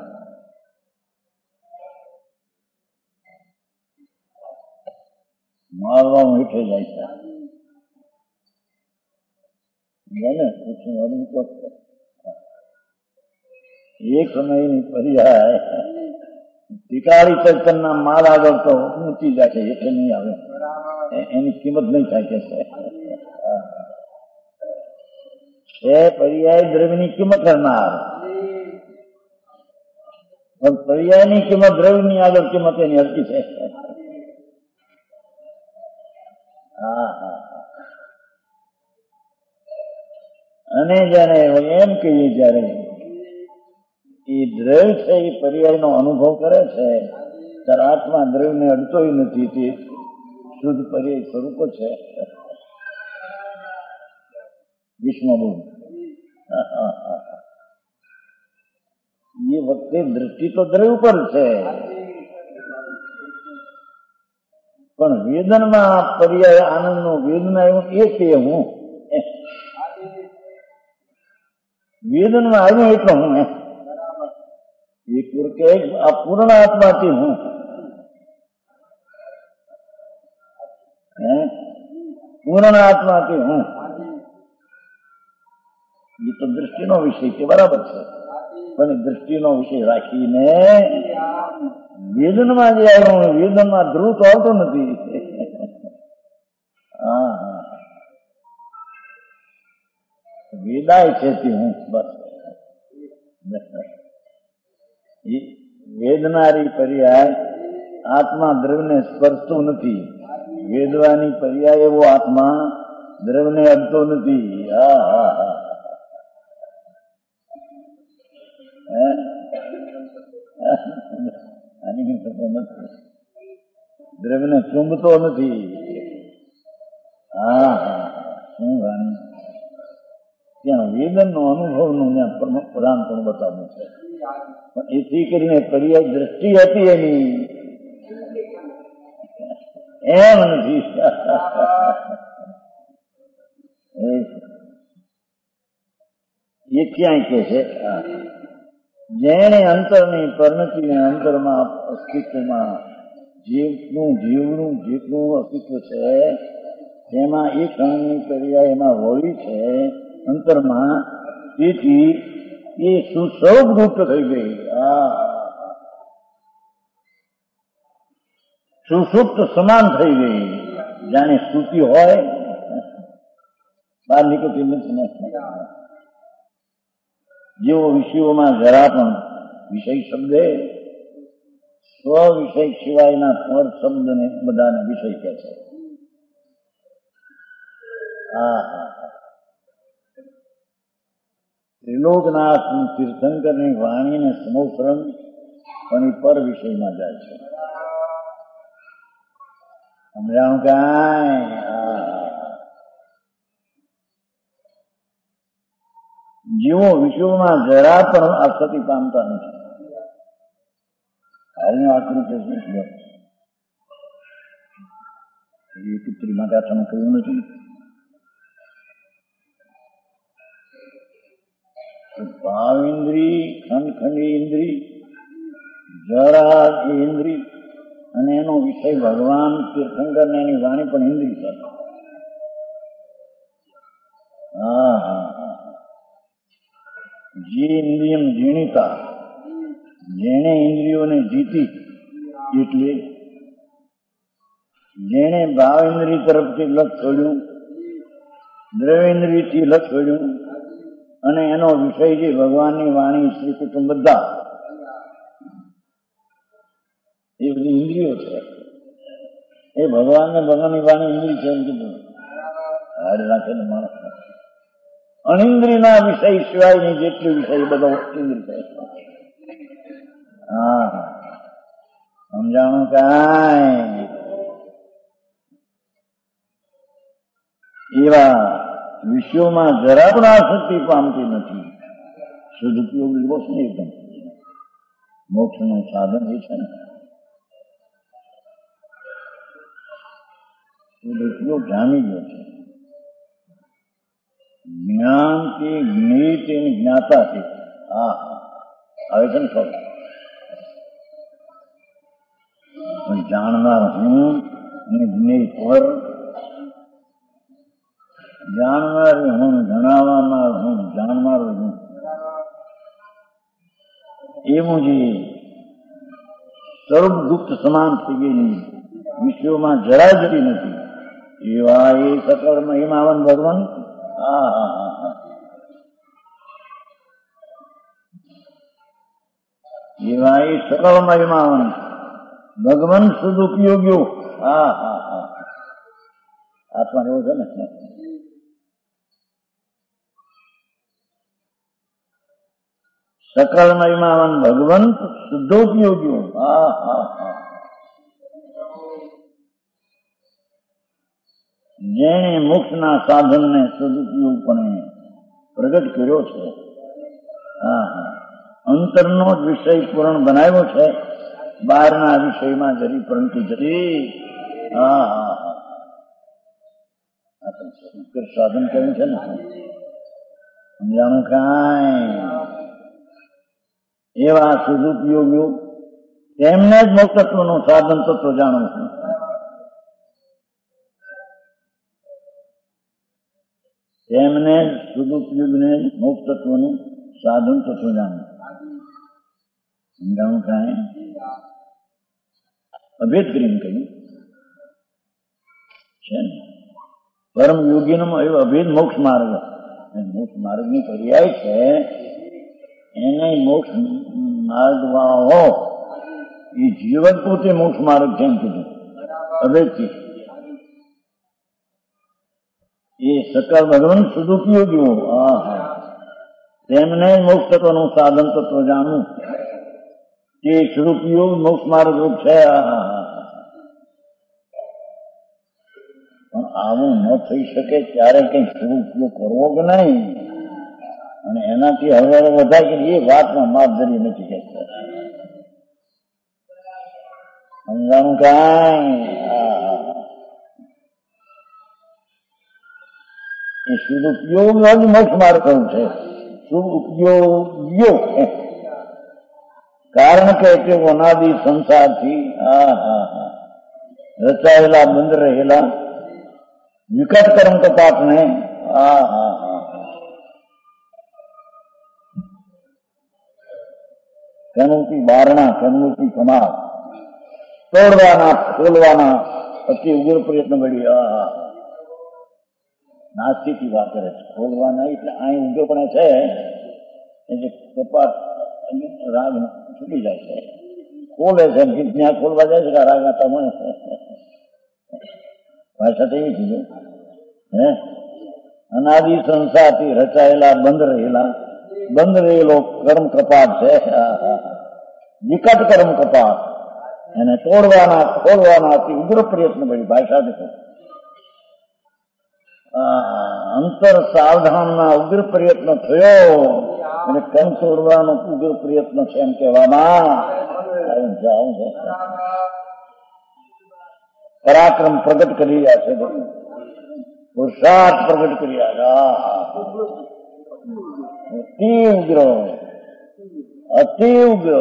S1: મારવાનું હેઠે જાય છે ને એક સમયની પર્યાય ટીકાળી ચૈતનના માલ આગળ તો ઊંચી જાય છે હેઠે નહીં આવે એની કિંમત નહીં થાય કે છે પર્યાય દ્રવ્યની કિંમત કરનાર પણ પર્યાયની કિંમત દ્રવ્યની આગળ કિંમત એની હલકી છે. હા હા અને જયારે એમ કહીએ જયારે એ દ્રવ્ય છે એ પર્યાયનો અનુભવ કરે છે ત્યારે આત્મા દ્રવ્યને અડતોય નથી તે શુદ્ધ પર્યાય સ્વરૂપ છે. વિષ્ણુ એ વખતે દ્રષ્ટિ તો દ્રવ્ય ઉપર છે પણ વેદનમાં પર્યાય આનંદનો વેદના એવું એ કે હું વેદનમાં આવ્યું એટલે હું એક કે આ પૂર્ણ આત્માથી હું પૂર્ણ આત્માથી હું એ તો દ્રષ્ટિનો વિષય છે બરાબર છે પણ દ્રષ્ટિનો વિષય રાખીને વેદનમાં જે આવ્યું વેદનમાં ધ્રુવ તો આવતો નથી. હા હા વેદાય છે તે હું બસ વેદનારી પર્યાય આત્મા દ્રવ્યને સ્પર્શતું નથી. વેદવાની પર્યાય એવો આત્મા દ્રવ્યને અડતો નથી. હા હા હા આની થતો નથી દ્રવ્યને ચુંબતો નથી. હા હા શું રાણી ત્યાં વેદનનો અનુભવનું ત્યાં પ્રધાન પણ બતાવવું છે. પણ એથી કરીને પર્યાય દ્રષ્ટિ હતી એની એમ નથી. એ ક્યાંય કે છે જેણે અંતરની પરિણતિને અંતરમાં અસ્તિત્વમાં જેટલું જીવનું જેટલું અસ્તિત્વ છે તેમાં એ ક્ષણની પર્યાય એમાં હોળી છે અંતરમાં. તેથી એ સુસ્વરૂપ રૂપ થઈ ગઈ. આ સુસુપ્ત સમાન થઈ ગઈ. જાણે સ્તુતિ હોય બહાર નીકળતી નથી. જેવો વિષયોમાં જરા પણ વિષય શબ્દે સ્વ વિષય સિવાયના પર શબ્દને બધાને વિષય કહે છે. હા હા ત્રિલોકનાથ તીર્થંકરની વાણીને સમોસરણ પણ એ પર વિષયમાં જાય છે. સમજાણું કાંઈ? જેવો વિષયોમાં જરા પણ આસક્તિ પામતા નથી. હાલનું આકૃતિ એ પુત્રી માટે આથામાં કહ્યું નથી. ભાવેન્દ્રી ખંડખંડી ઇન્દ્રી જરા એ ઇન્દ્રી અને એનો વિષય ભગવાન તીર્થંકર ને એની વાણી પણ ઇન્દ્રી છે. હા હા જે ઇન્દ્રિયમ જીણિતા જેણે ઇન્દ્રિયોને જીતી એટલે જેણે ભાવેન્દ્રિય તરફથી લક્ષ છોડ્યું દ્રવેન્દ્રિયથી લક્ષ છોડ્યું અને એનો વિષય જે ભગવાનની વાણી શ્રી કૃષ્ણ બધા એ બધી ઇન્દ્રિયો છે. એ ભગવાનને ભગવાનની વાણી ઇન્દ્રિય છે એમ કીધું. હાડ રાખે ને માણસ અનિન્દ્રિયના વિષય સિવાયની જેટલી વિષય બધો ઇન્દ્રિય છે. હા સમજાણું કાંઈ? એવા વિષયોમાં જરા પણ આસક્તિ પામતી નથી. સદુપયોગ લેવો છે ને એકદમ મોક્ષનું સાધન એ છે ને સદુપયોગ જામી ગયો છે. જ્ઞાનથી જ્ઞેય અને જ્ઞાતાથી હા આવે છે ને ખબર. પણ જાણનાર હું અને જ્ઞેય પર જાણનાર હું જણાવનાર હું જાણનાર હું એવું જે સર્વગુપ્ત સમાન થઈ ગયેલી વિષયોમાં જરા જતી નથી એવા એ સકળ મહિમાવન ભગવાન. હા હા હા હા એવા એ સકળ મહિમાવન ભગવાન સદુપયોગીઓ. હા હા હા આત્મા એવો છે ને સકળ મહિમાવન ભગવંત શુદ્ધોપયોગીઓ. હા હા હા જેણે મોક્ષના સાધનને સદુપયોગપણે પ્રગટ કર્યો છે. હા હા અંતરનો જ વિષય પૂરણ બનાવ્યો છે. બહારના વિષયમાં જરી પરંતુ જરી. હા હા હા આ સાધન કહ્યું છે ને સમજાણું કાંઈ? એવા સદુપયોગીઓ તેમને જ મોક્ષત્વનું સાધન તત્વ જાણવું છું. તેમને સદુપયોગને મોક્ષત્વનું સાધન તત્વ જાણવું. સમજાણું કાંઈ? અભેદ કરીને કહ્યું છે ને પરમ યોગીનો એવો અભેદ મોક્ષ માર્ગ. મોક્ષ માર્ગની પર્યાય છે એને મોક્ષ માર્ગ વાળો એ જીવન પોતે મોક્ષ માર્ગ કેમ કીધું અભેદથી. એ સકળ ભગવાન સદુપયોગીઓ હા હા તેમને મોક્ષ તત્વનું સાધન તત્વ જાણવું એ સદુપયોગ મોક્ષ માર્ગ રૂપ છે. હા હા પણ આવું ન થઈ શકે ત્યારે કઈ સદુપયોગ કરવો કે નહીં. અને એનાથી હવે વધારે એ વાતમાં માપ ધરી નથી શકતા. સમજાણું કાંઈ એ શુદ્ધ ઉપયોગ મોક્ષ માર્ગ કહ્યું છે. શુદ્ધ ઉપયોગ્યો કારણ કે તે અનાદિ સંસારથી હા હા હા રચાયેલા બંધ રહેલા વિકટ કર્મ કપાતને હા હા હા તેનુંથી બારણા તેનુંથી કમાલ તોડવાના ખોલવાના અતિ ઉગ્ર પ્રયત્ન મળી. હા હા નાસ્તિકની વાત કરે છે. ખોલવાના એટલે અહીં ઉગ્રપણે છે એટલે કપાત રાગ છૂટી જાય છે. ખોલે છે ત્યાં ખોલવા જાય છે કે રાગ તમે ભાષા તો એવી છે. હે અનાદિ સંસારથી રચાયેલા બંધ રહેલા બંધ રહેલો કર્મ કપાટ છે. વિકટ કર્મ કપાટ એને તોડવાના ખોલવાના અતિ ઉગ્ર પ્રયત્ન મળી. ભાષા દેખો અંતર સાવધાનના ઉગ્ર પ્રયત્ન થયો અને કર્મ તોડવાનો ઉગ્ર પ્રયત્ન છે એમ કહેવામાં જાઉં છે. પરાક્રમ પ્રગટ કરી રહ્યા છે. પુરુષાર્થ પ્રગટ કરી રહ્યા છે. અતિ ઉગ્ર અતિ ઉગ્ર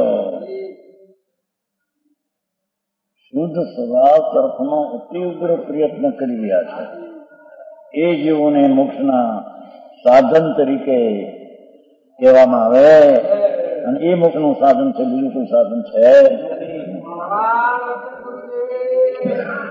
S1: શુદ્ધ સ્વભાવ તરફનો અતિ ઉગ્ર પ્રયત્ન કરી રહ્યા છે. એ જીવોને મોક્ષના સાધન તરીકે કહેવામાં આવે અને એ મોક્ષનું સાધન છે, બીજું કોઈ સાધન છે.